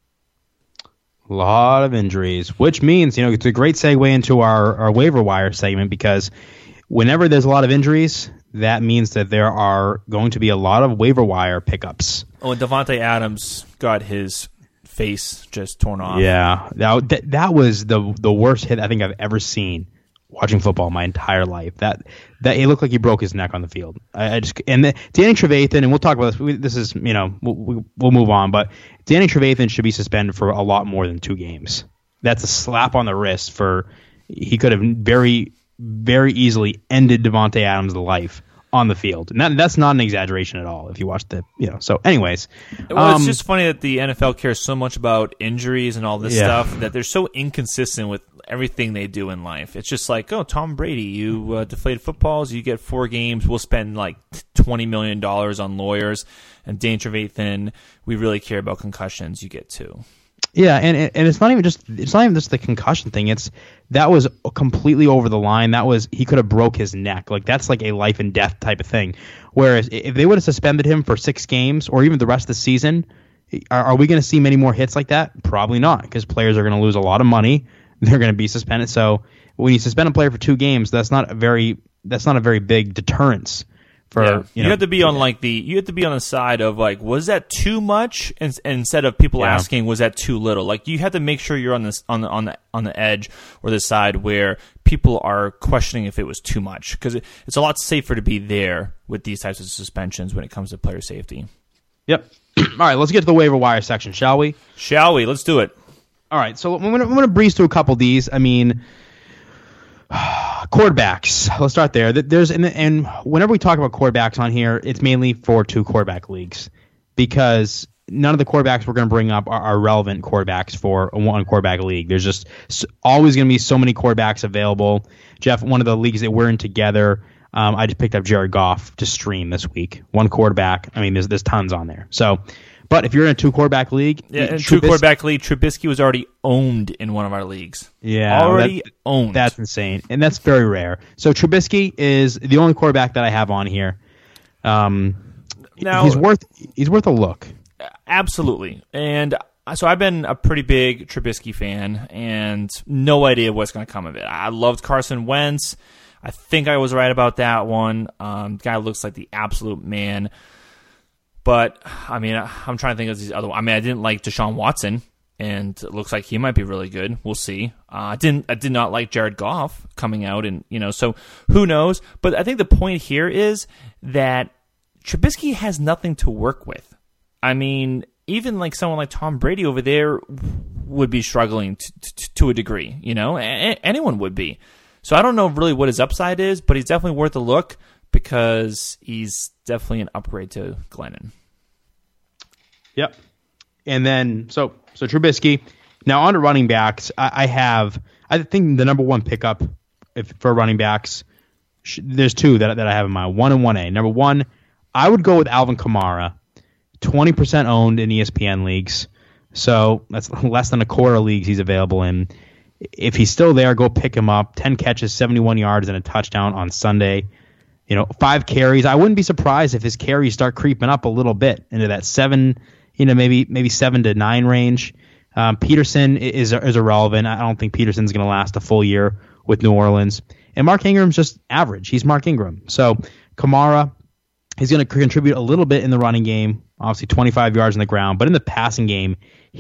A lot of injuries, which means, it's a great segue into our waiver wire segment, because whenever there's a lot of injuries, that means that there are going to be a lot of waiver wire pickups. Oh, and Devontae Adams got his face just torn off. Yeah, that was the worst hit I think I've ever seen watching football my entire life. That he looked like he broke his neck on the field. Danny Trevathan, and we'll talk about this. This is we'll move on, but Danny Trevathan should be suspended for a lot more than 2 games. That's a slap on the wrist he could have very, very easily ended Devontae Adams' life on the field. And that's not an exaggeration at all if you watch so anyways. Well, it's just funny that the NFL cares so much about injuries and all this stuff, that they're so inconsistent with everything they do in life. It's just like, oh, Tom Brady, you deflated footballs, you get 4 games, we'll spend like $20 million on lawyers. And Danny Trevathan, we really care about concussions, you get 2. Yeah, and it's not even just the concussion thing. That was completely over the line. He could have broke his neck. Like, that's like a life and death type of thing. Whereas if they would have suspended him for 6 games or even the rest of the season, are we going to see many more hits like that? Probably not, because players are going to lose a lot of money. They're going to be suspended. So when you suspend a player for 2 games, that's not a very big deterrence. You have to be on the side of like, was that too much? Instead of people asking, was that too little? Like, you have to make sure you're on the edge or the side where people are questioning if it was too much, because it's a lot safer to be there with these types of suspensions when it comes to player safety. Yep. All right, let's get to the waiver wire section, shall we? Let's do it. All right, so I'm gonna breeze through a couple of these. Quarterbacks. Let's start there. And whenever we talk about quarterbacks on here, it's mainly for 2 quarterback leagues, because none of the quarterbacks we're going to bring up are relevant quarterbacks for a 1 quarterback league. There's just always going to be so many quarterbacks available. Jeff, one of the leagues that we're in together, I just picked up Jared Goff to stream this week. 1 quarterback. There's tons on there. So, but if you're in a 2 quarterback league, quarterback league, Trubisky was already owned in one of our leagues. Yeah, owned. That's insane, and that's very rare. So Trubisky is the only quarterback that I have on here. Now he's worth a look. Absolutely, and so I've been a pretty big Trubisky fan, and no idea what's going to come of it. I loved Carson Wentz. I think I was right about that one. Guy looks like the absolute man. But, I'm trying to think of these other ones. I didn't like Deshaun Watson, and it looks like he might be really good. We'll see. I did not like Jared Goff coming out, and, so who knows? But I think the point here is that Trubisky has nothing to work with. Even like someone like Tom Brady over there, would be struggling to a degree. Anyone would be. So I don't know really what his upside is, but he's definitely worth a look because he's definitely an upgrade to Glennon. Yep. And then, so Trubisky. Now on to running backs. I think the number one pickup for running backs, there's two that I have in mind, 1 and 1A. Number one, I would go with Alvin Kamara, 20% owned in ESPN leagues. So that's less than a quarter of leagues he's available in. If he's still there, go pick him up. 10 catches, 71 yards, and a touchdown on Sunday. 5 carries. I wouldn't be surprised if his carries start creeping up a little bit into that 7, maybe 7 to 9 range. Peterson is irrelevant. I don't think Peterson's going to last a full year with New Orleans. And Mark Ingram's just average. He's Mark Ingram. So Kamara, he's going to contribute a little bit in the running game, obviously 25 yards on the ground. But in the passing game,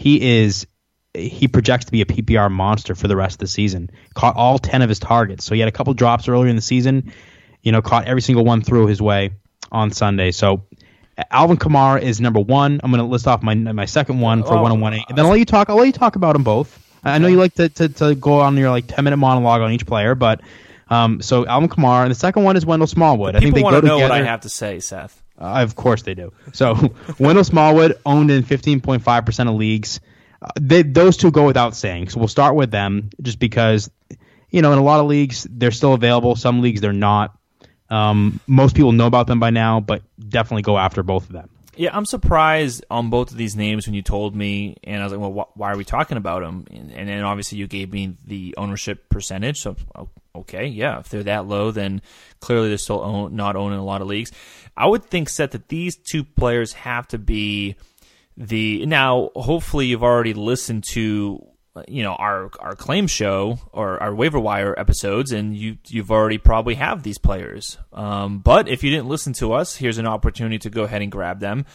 he projects to be a PPR monster for the rest of the season. Caught all 10 of his targets. So he had a couple drops earlier in the season, caught every single one through his way on Sunday. So Alvin Kamara is number one. I'm going to list off my second one for 1 and 1A. And then I'll let you talk about them both. I know you like to go on your 10-minute monologue on each player, but so Alvin Kamara, and the second one is Wendell Smallwood. I think they want go to know together. what I have to say, Seth. Of course they do. So Wendell Smallwood owned in 15.5% of leagues. Those two go without saying. So we'll start with them just because, in a lot of leagues, they're still available. Some leagues, they're not. Most people know about them by now, but definitely go after both of them. Yeah, I'm surprised on both of these names when you told me, and I was like, well, why are we talking about them? And then obviously you gave me the ownership percentage, so okay, yeah, if they're that low, then clearly they're still not owned in a lot of leagues. I would think, Seth, that these two players have to be now, hopefully you've already listened to our claim show or our waiver wire episodes, and you've already probably have these players. But if you didn't listen to us, here's an opportunity to go ahead and grab them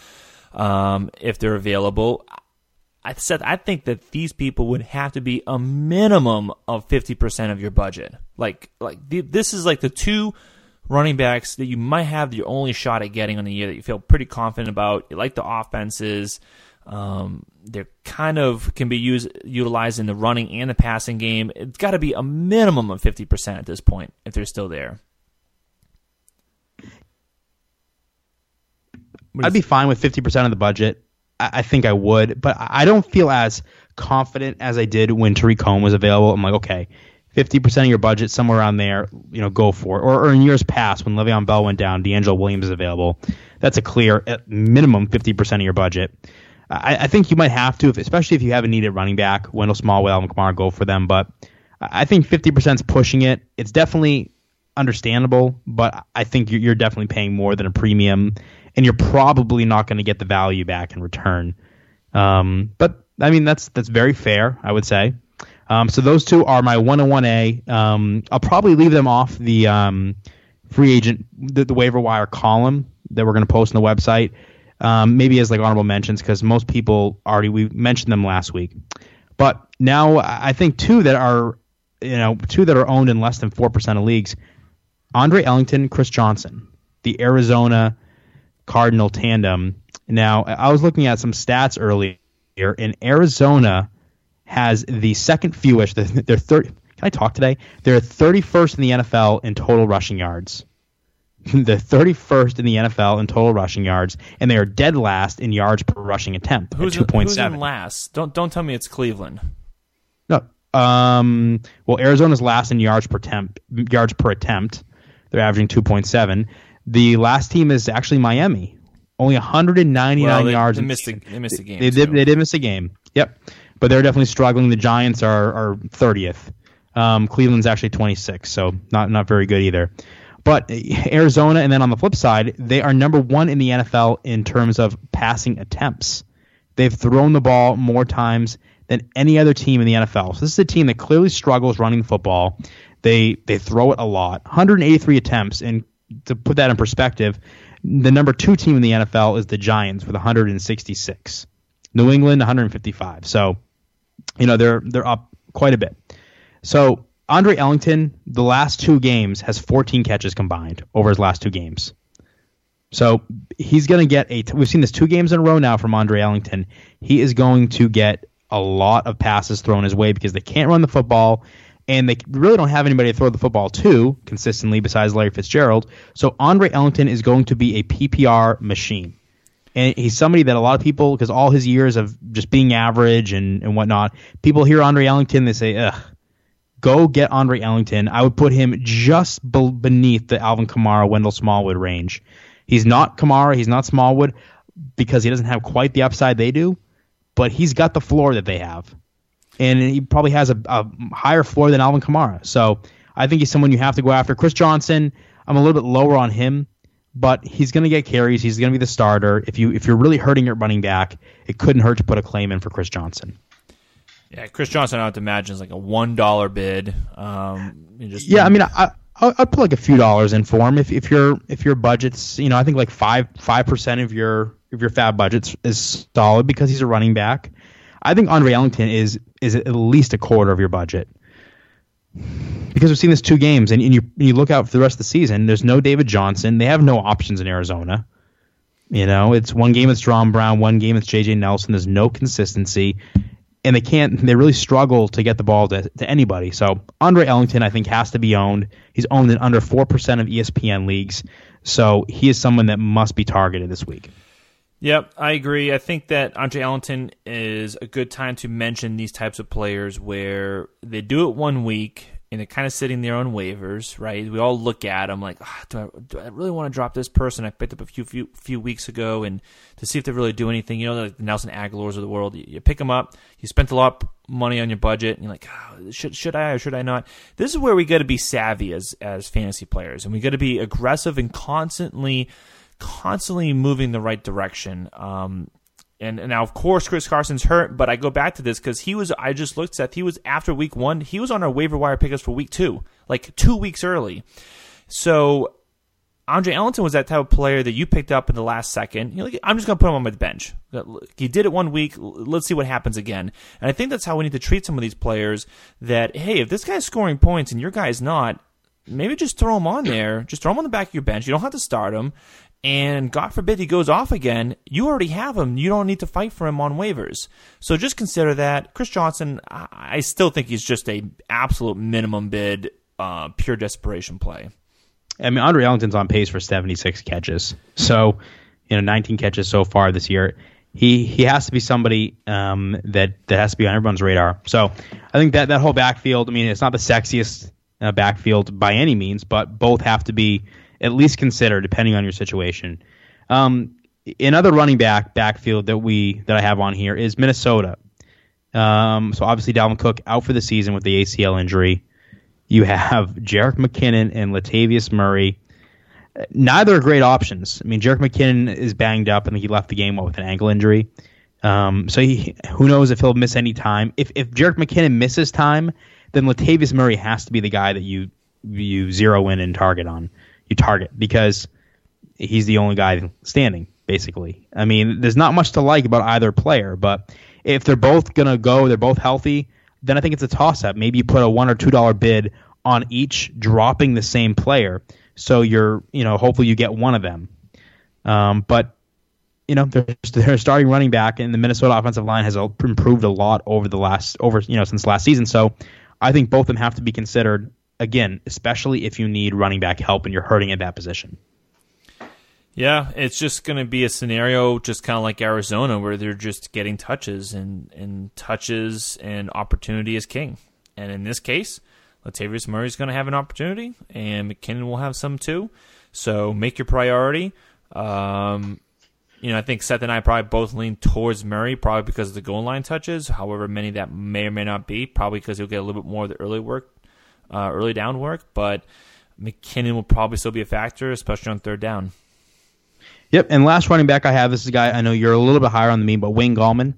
if they're available. I think that these people would have to be a minimum of 50% of your budget. This is like the two running backs that you might have your only shot at getting on the year that you feel pretty confident about. You like the offenses. They're kind of can be utilized in the running and the passing game. It's got to be a minimum of 50% at this point if they're still there. I'd be fine with 50% of the budget. I think I would, but I don't feel as confident as I did when Tariq Cohen was available. I'm like, okay, 50% of your budget, somewhere around there, go for it. Or in years past, when Le'Veon Bell went down, D'Angelo Williams is available. That's a clear, at minimum, 50% of your budget. I think you might have to, especially if you have a needed running back. Wendell Smallwood, Alvin Kamara, go for them. But I think 50% is pushing it. It's definitely understandable, but I think you're definitely paying more than a premium, and you're probably not going to get the value back in return. But I mean, that's very fair, I would say. So those two are my 1 and 1A. I'll probably leave them off the free agent, the waiver wire column that we're going to post on the website. Maybe as honorable mentions, because most people we mentioned them last week. But now I think two that are owned in less than 4% of leagues: Andre Ellington, Chris Johnson, the Arizona Cardinal tandem. Now I was looking at some stats earlier, and Arizona has the second fewest. They're 30. Can I talk today? They're 31st in the NFL in total rushing yards. The 31st in the NFL in total rushing yards, and they are dead last in yards per rushing attempt at 2.7. Who's in last? Don't tell me it's Cleveland. No. Well, Arizona's last in yards per attempt. They're averaging 2.7. The last team is actually Miami. Only 199 yards. They missed a game. They did miss a game. Yep. But they're definitely struggling. The Giants are 30th. Cleveland's actually 26th, so not very good either. But Arizona, and then on the flip side, they are number one in the NFL in terms of passing attempts. They've thrown the ball more times than any other team in the NFL. So this is a team that clearly struggles running the football. They throw it a lot. 183 attempts, and to put that in perspective, the number 2 team in the NFL is the Giants with 166. New England, 155. So, they're up quite a bit. So Andre Ellington, the last 2 games, has 14 catches combined over his last 2 games. So he's going to get we've seen this 2 games in a row now from Andre Ellington. He is going to get a lot of passes thrown his way because they can't run the football, and they really don't have anybody to throw the football to consistently besides Larry Fitzgerald. So Andre Ellington is going to be a PPR machine. And he's somebody that a lot of people, because all his years of just being average and whatnot, people hear Andre Ellington, they say, ugh, go get Andre Ellington. I would put him just beneath the Alvin Kamara, Wendell Smallwood range. He's not Kamara, he's not Smallwood, because he doesn't have quite the upside they do, but he's got the floor that they have. And he probably has a higher floor than Alvin Kamara. So I think he's someone you have to go after. Chris Johnson, I'm a little bit lower on him, but he's going to get carries. He's going to be the starter. If you're really hurting your running back, it couldn't hurt to put a claim in for Chris Johnson. Yeah, Chris Johnson, I have to imagine, is like a $1 bid. I'd put like a few dollars in for him if your budget's, I think like 5% of your fab budget is solid because he's a running back. I think Andre Ellington is at least a quarter of your budget. Because we've seen this 2 games, and you look out for the rest of the season, there's no David Johnson. They have no options in Arizona. It's one game it's Dron Brown, one game it's J.J. Nelson. There's no consistency, and they really struggle to get the ball to anybody. So Andre Ellington, I think, has to be owned. He's owned in under 4% of ESPN leagues, so he is someone that must be targeted this week. Yep, I agree. I think that Andre Ellington is a good time to mention these types of players where they do it 1 week and they're kind of sitting there on waivers, right? We all look at them like, do I really want to drop this person I picked up a few weeks ago and to see if they really do anything? Like the Nelson Aguilars of the world. You pick them up, you spent a lot of money on your budget, and you're like, should I or should I not? This is where we got to be savvy as fantasy players, and we got to be aggressive and constantly moving the right direction. And now, of course, Chris Carson's hurt, but I go back to this because I just looked, Seth, he was after week 1, he was on our waiver wire pickups for week 2, like 2 weeks early. So Andre Ellington was that type of player that you picked up in the last second. You're like, I'm just going to put him on my bench. He did it 1 week. Let's see what happens again. And I think that's how we need to treat some of these players that, hey, if this guy's scoring points and your guy's not, maybe just throw him on there. Just throw him on the back of your bench. You don't have to start him. And God forbid he goes off again, you already have him. You don't need to fight for him on waivers. So just consider that. Chris Johnson, I still think he's just a absolute minimum bid, pure desperation play. I mean, Andre Ellington's on pace for 76 catches. So, 19 catches so far this year. He has to be somebody that has to be on everyone's radar. So I think that whole backfield, I mean, it's not the sexiest backfield by any means, but both have to be at least consider, depending on your situation. Another running backfield that I have on here is Minnesota. So obviously Dalvin Cook out for the season with the ACL injury. You have Jerick McKinnon and Latavius Murray. Neither are great options. I mean, Jerick McKinnon is banged up. I think he left the game with an ankle injury. So who knows if he'll miss any time. If Jerick McKinnon misses time, then Latavius Murray has to be the guy that you zero in and target on. You target because he's the only guy standing, basically. I mean, there's not much to like about either player, but if they're both going to go, they're both healthy, then I think it's a toss-up. Maybe you put a $1 or $2 bid on each, dropping the same player, so hopefully you get one of them. But they're starting running back, and the Minnesota offensive line has improved a lot since last season. So I think both of them have to be considered. Again, especially if you need running back help and you're hurting at that position. Yeah, it's just going to be a scenario just kind of like Arizona where they're just getting touches, and touches and opportunity is king. And in this case, Latavius Murray is going to have an opportunity, and McKinnon will have some too. So make your priority. I think Seth and I probably both lean towards Murray, probably because of the goal line touches, however many that may or may not be, probably because he'll get a little bit more of the early down work, but McKinnon will probably still be a factor, especially on third down. Yep, and last running back I have, this is a guy I know you're a little bit higher on than me, but Wayne Gallman.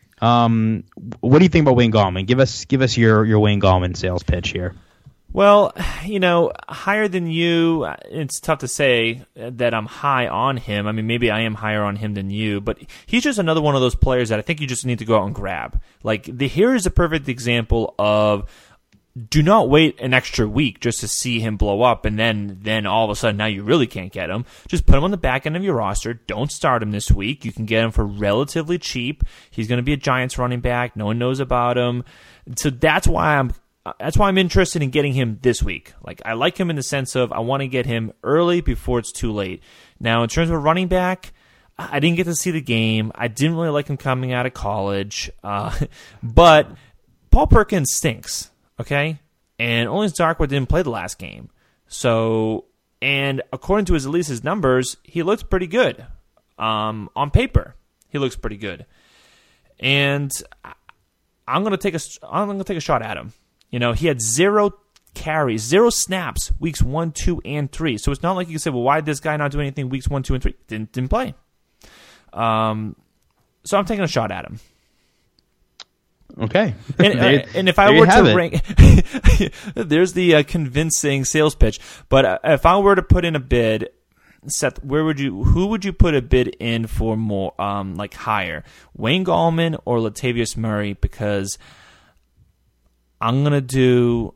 What do you think about Wayne Gallman? Give us your Wayne Gallman sales pitch here. Well, higher than you, it's tough to say that I'm high on him. I mean, maybe I am higher on him than you, but he's just another one of those players that I think you just need to go out and grab. Like, here is a perfect example of do not wait an extra week just to see him blow up, and then all of a sudden now you really can't get him. Just put him on the back end of your roster. Don't start him this week. You can get him for relatively cheap. He's going to be a Giants running back. No one knows about him. So that's why I'm interested in getting him this week. Like, I like him in the sense of I want to get him early before it's too late. Now, in terms of running back, I didn't get to see the game. I didn't really like him coming out of college. But Paul Perkins stinks. Okay, and Owens Darkwood didn't play the last game. So, and according to his numbers, he looked pretty good. On paper, he looks pretty good. And I'm gonna take a shot at him. You know, he had 0 carries, 0 snaps weeks 1, 2, and 3. So it's not like you can say, well, why did this guy not do anything weeks 1, 2, and 3? Didn't play. So I'm taking a shot at him. Okay. And if I were to rank, there's the convincing sales pitch. But if I were to put in a bid, Seth, who would you put a bid in for more, like higher, Wayne Gallman or Latavius Murray? Because I'm gonna do.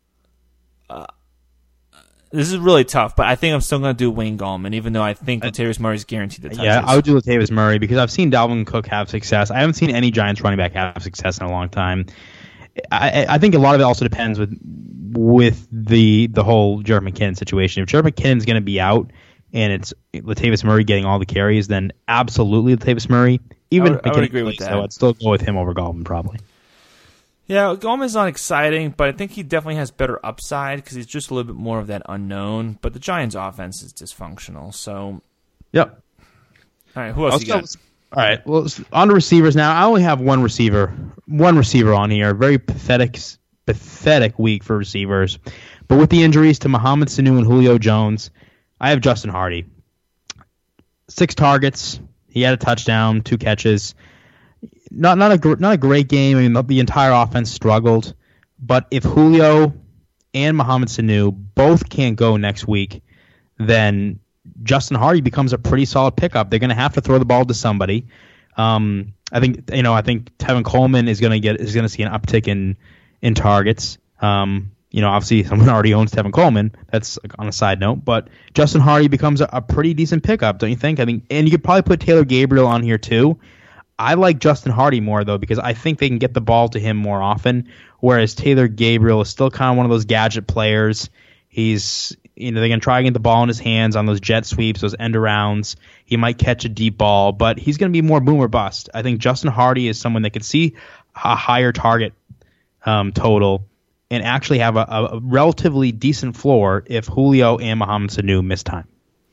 This is really tough, but I think I'm still going to do Wayne Gallman, even though I think Latavius Murray is guaranteed the touches. Yeah, I would do Latavius Murray because I've seen Dalvin Cook have success. I haven't seen any Giants running back have success in a long time. I think a lot of it also depends with the whole Jerick McKinnon situation. If Jerick McKinnon's going to be out and it's Latavius Murray getting all the carries, then absolutely Latavius Murray. Even I would agree with that. So I'd still go with him over Gallman probably. Yeah, Gallman's not exciting, but I think he definitely has better upside because he's just a little bit more of that unknown. But the Giants' offense is dysfunctional, so... Yep. All right, who else you got? All right, well, on to receivers now. I only have one receiver on here. Very pathetic week for receivers. But with the injuries to Mohamed Sanu and Julio Jones, I have Justin Hardy. 6 targets. He had a touchdown, 2 catches. Not a great game. I mean, the entire offense struggled. But if Julio and Mohamed Sanu both can't go next week, then Justin Hardy becomes a pretty solid pickup. They're going to have to throw the ball to somebody. I think Tevin Coleman is going to see an uptick in targets. Obviously someone already owns Tevin Coleman. That's on a side note, but Justin Hardy becomes a pretty decent pickup, don't you think? I mean, and you could probably put Taylor Gabriel on here too. I like Justin Hardy more, though, because I think they can get the ball to him more often, whereas Taylor Gabriel is still kind of one of those gadget players. He's, they're going to try and get the ball in his hands on those jet sweeps, those end arounds. He might catch a deep ball, but he's going to be more boom or bust. I think Justin Hardy is someone that could see a higher target total and actually have a relatively decent floor if Julio and Mohamed Sanu miss time.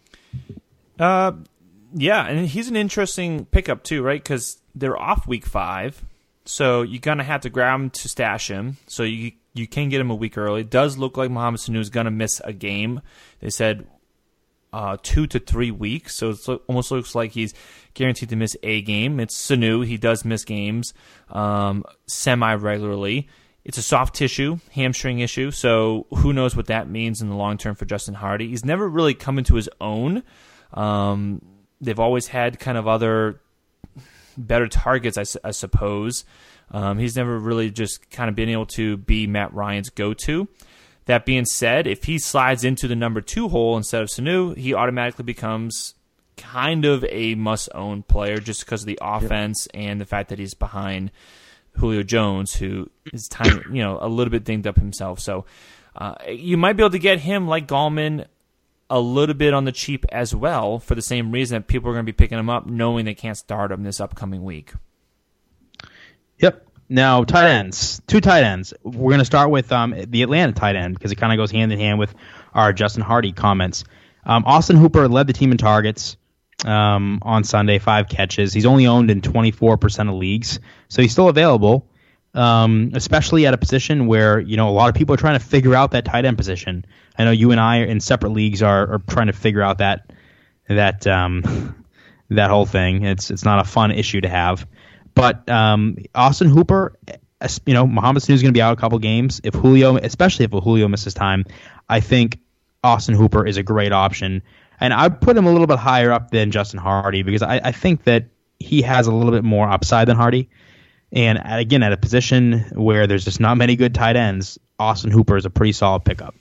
Yeah, and he's an interesting pickup too, right? Because they're off week 5, so you're going to have to grab him to stash him. So you can get him a week early. It does look like Mohamed Sanu is going to miss a game. They said 2 to 3 weeks, so it almost looks like he's guaranteed to miss a game. It's Sanu. He does miss games semi-regularly. It's a soft tissue, hamstring issue, so who knows what that means in the long term for Justin Hardy. He's never really come into his own. They've always had kind of other better targets, I suppose. He's never really just kind of been able to be Matt Ryan's go-to. That being said, if he slides into the number 2 hole instead of Sanu, he automatically becomes kind of a must-own player just because of the offense and the fact that he's behind Julio Jones, who is a little bit dinged up himself. So you might be able to get him like Gallman a little bit on the cheap as well for the same reason that people are going to be picking him up knowing they can't start him this upcoming week. Yep. Now, tight ends. 2 tight ends. We're going to start with the Atlanta tight end because it kind of goes hand in hand with our Justin Hardy comments. Austin Hooper led the team in targets on Sunday, 5 catches. He's only owned in 24% of leagues, so he's still available, especially at a position where, a lot of people are trying to figure out that tight end position. I know you and I in separate leagues are trying to figure out that whole thing. It's not a fun issue to have. But Austin Hooper, Mohamed Sanu is going to be out a couple games. Especially if Julio misses time, I think Austin Hooper is a great option. And I'd put him a little bit higher up than Justin Hardy because I think that he has a little bit more upside than Hardy. And again, at a position where there's just not many good tight ends, Austin Hooper is a pretty solid pickup.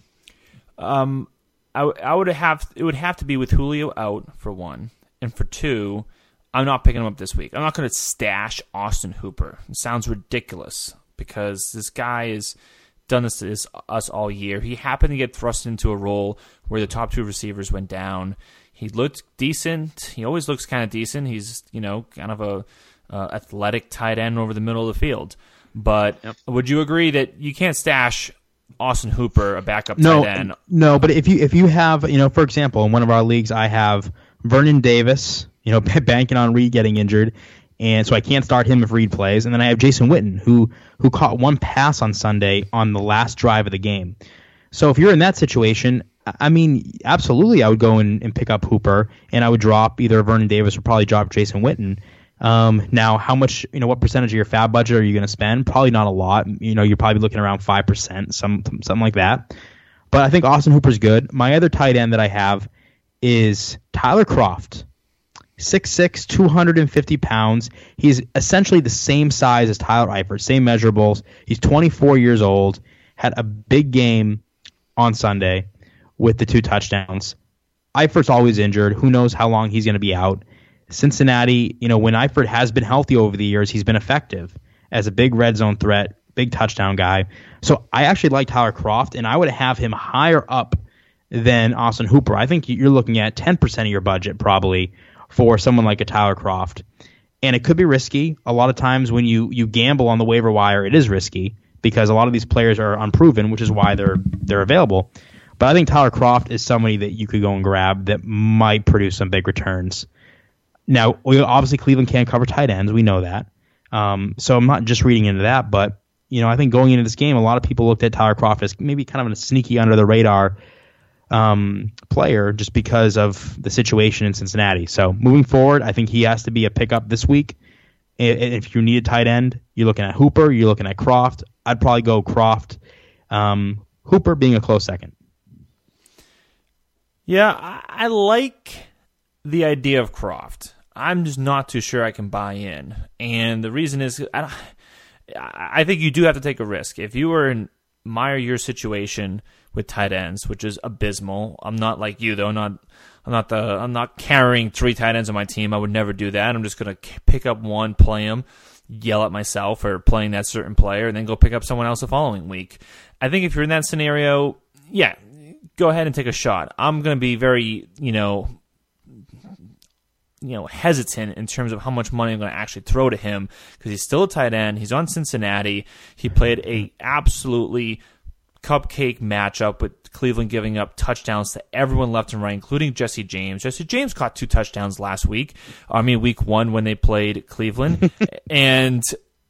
It would have to be with Julio out for one, and for two, I'm not picking him up this week. I'm not going to stash Austin Hooper. It sounds ridiculous because this guy has done this to us all year. He happened to get thrust into a role where the top two receivers went down. He looked decent. He always looks kind of decent. He's kind of a athletic tight end over the middle of the field. But Would you agree that you can't stash Austin Hooper, a backup tight end? No, but if you have, for example, in one of our leagues, I have Vernon Davis, banking on Reed getting injured, and so I can't start him if Reed plays. And then I have Jason Witten, who caught one pass on Sunday on the last drive of the game. So if you're in that situation, I mean, absolutely, I would go and pick up Hooper, and I would drop either Vernon Davis or probably drop Jason Witten. Now, how much, what percentage of your fab budget are you going to spend? Probably not a lot. You're probably looking around 5%, something like that. But I think Austin Hooper's good. My other tight end that I have is Tyler Kroft. 6'6", 250 pounds. He's essentially the same size as Tyler Eifert, same measurables. He's 24 years old, had a big game on Sunday with the 2 touchdowns. Eifert's always injured. Who knows how long he's going to be out. Cincinnati, when Eifert has been healthy over the years, he's been effective as a big red zone threat, big touchdown guy. So I actually like Tyler Kroft, and I would have him higher up than Austin Hooper. I think you're looking at 10% of your budget probably for someone like a Tyler Kroft. And it could be risky. A lot of times when you gamble on the waiver wire, it is risky because a lot of these players are unproven, which is why they're available. But I think Tyler Kroft is somebody that you could go and grab that might produce some big returns. Now, obviously Cleveland can't cover tight ends. We know that. So I'm not just reading into that, but I think going into this game, a lot of people looked at Tyler Kroft as maybe kind of a sneaky under the radar player just because of the situation in Cincinnati. So moving forward, I think he has to be a pickup this week. If you need a tight end, you're looking at Hooper, you're looking at Kroft. I'd probably go Kroft. Hooper being a close second. Yeah, I like the idea of Kroft. I'm just not too sure I can buy in. And the reason is I think you do have to take a risk. If you were in my or your situation with tight ends, which is abysmal. I'm not like you though. I'm not carrying 3 tight ends on my team. I would never do that. I'm just going to pick up one, play him, yell at myself for playing that certain player, and then go pick up someone else the following week. I think if you're in that scenario, yeah, go ahead and take a shot. I'm going to be very, hesitant in terms of how much money I'm going to actually throw to him because he's still a tight end. He's on Cincinnati. He played a absolutely cupcake matchup with Cleveland giving up touchdowns to everyone left and right, including Jesse James. Jesse James caught 2 touchdowns last week. Week 1 when they played Cleveland. And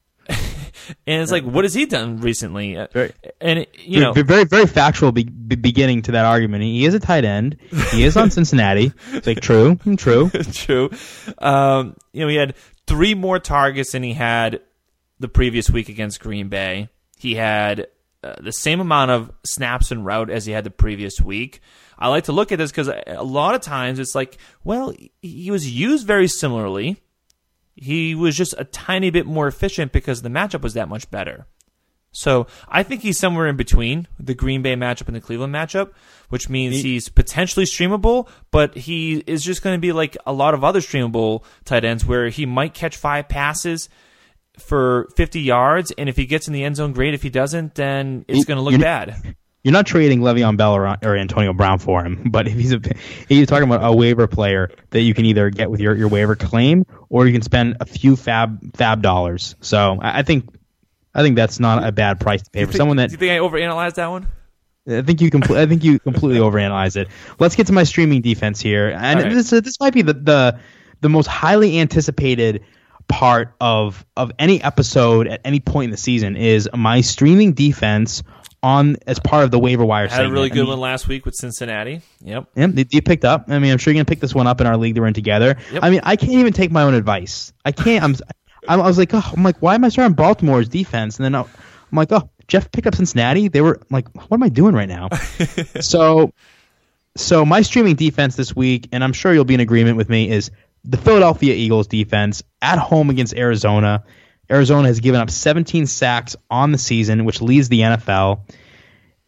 it's like, what has he done recently? Very, very, very factual beginning to that argument. He is a tight end. He is on Cincinnati. It's like true. True. He had 3 more targets than he had the previous week against Green Bay. He had the same amount of snaps and route as he had the previous week. I like to look at this because a lot of times it's like, well, he was used very similarly. He was just a tiny bit more efficient because the matchup was that much better. So I think he's somewhere in between the Green Bay matchup and the Cleveland matchup, which means he's potentially streamable, but he is just going to be like a lot of other streamable tight ends where he might catch 5 passes for 50 yards, and if he gets in the end zone, great. If he doesn't, then it's going to look bad. You're not trading Le'Veon Bell or Antonio Brown for him, but if he's talking about a waiver player that you can either get with your waiver claim or you can spend a few fab dollars. So I think that's not a bad price to pay for someone that. Do you think I overanalyzed that one? I think you completely overanalyzed it. Let's get to my streaming defense here, and right. This might be the most highly anticipated part of any episode at any point in the season is my streaming defense on as part of the waiver wire segment. Had a really good one last week with Cincinnati. Yep. You picked up. I'm sure you're going to pick this one up in our league that we're in together. Yep. I can't even take my own advice. I can't. I was like, why am I starting Baltimore's defense? And then I'm like, Jeff picked up Cincinnati. They were like, what am I doing right now? So my streaming defense this week, and I'm sure you'll be in agreement with me, is the Philadelphia Eagles defense at home against Arizona. Arizona has given up 17 sacks on the season, which leads the NFL.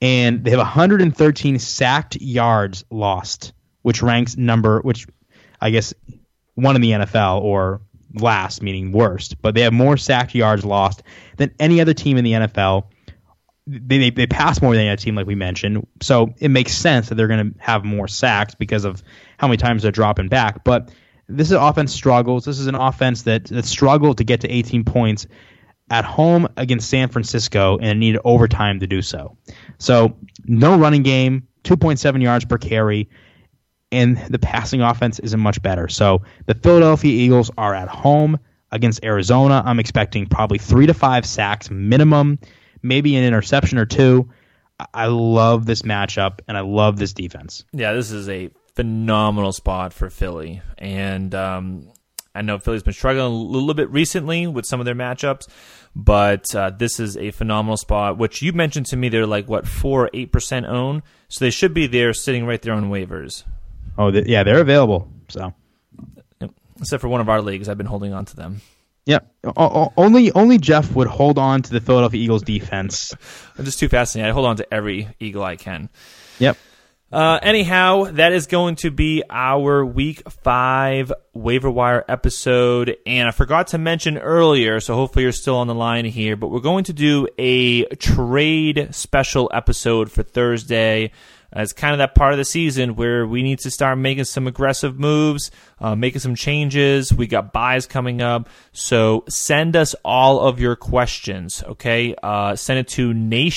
and they have 113 sacked yards lost, which I guess one in the NFL, or last, meaning worst. But they have more sacked yards lost than any other team in the NFL. They pass more than any other team, like we mentioned. So it makes sense that they're going to have more sacks because of how many times they're dropping back. But this offense struggles. This is an offense that struggled to get to 18 points at home against San Francisco and needed overtime to do so. So no running game, 2.7 yards per carry, and the passing offense isn't much better. So the Philadelphia Eagles are at home against Arizona. I'm expecting probably 3 to 5 sacks minimum, maybe an interception or two. I love this matchup, and I love this defense. Yeah, this is a phenomenal spot for Philly. And I know Philly's been struggling a little bit recently with some of their matchups, but this is a phenomenal spot, which you mentioned to me they're like, 4 or 8% owned? So they should be there sitting right there on waivers. Oh, yeah, they're available. So, except for one of our leagues, I've been holding on to them. Yeah, only Jeff would hold on to the Philadelphia Eagles defense. I'm just too fascinated. I hold on to every Eagle I can. Yep. Anyhow, that is going to be our Week 5 waiver wire episode. And I forgot to mention earlier, so hopefully you're still on the line here, but we're going to do a trade special episode for Thursday. It's kind of that part of the season where we need to start making some aggressive moves, making some changes. We got buys coming up. So send us all of your questions, okay? Send it to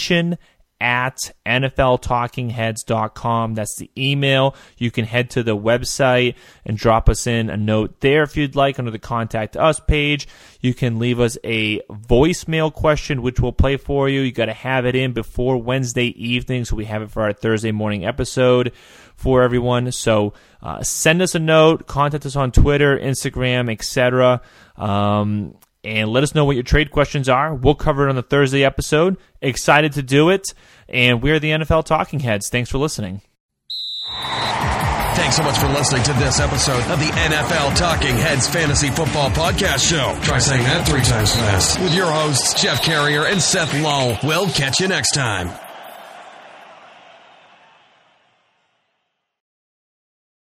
nation@nfltalkingheads.com. That's the email. You can head to the website and drop us in a note there if you'd like under the Contact Us page. You can leave us a voicemail question, which we'll play for you. You got to have it in before Wednesday evening, so we have it for our Thursday morning episode for everyone. So send us a note, contact us on Twitter, Instagram, etc., and let us know what your trade questions are. We'll cover it on the Thursday episode. Excited to do it. And we're the NFL Talking Heads. Thanks for listening. Thanks so much for listening to this episode of the NFL Talking Heads Fantasy Football Podcast Show. Try saying that 3 times fast. With your hosts, Jeff Carrier and Seth Lowe. We'll catch you next time.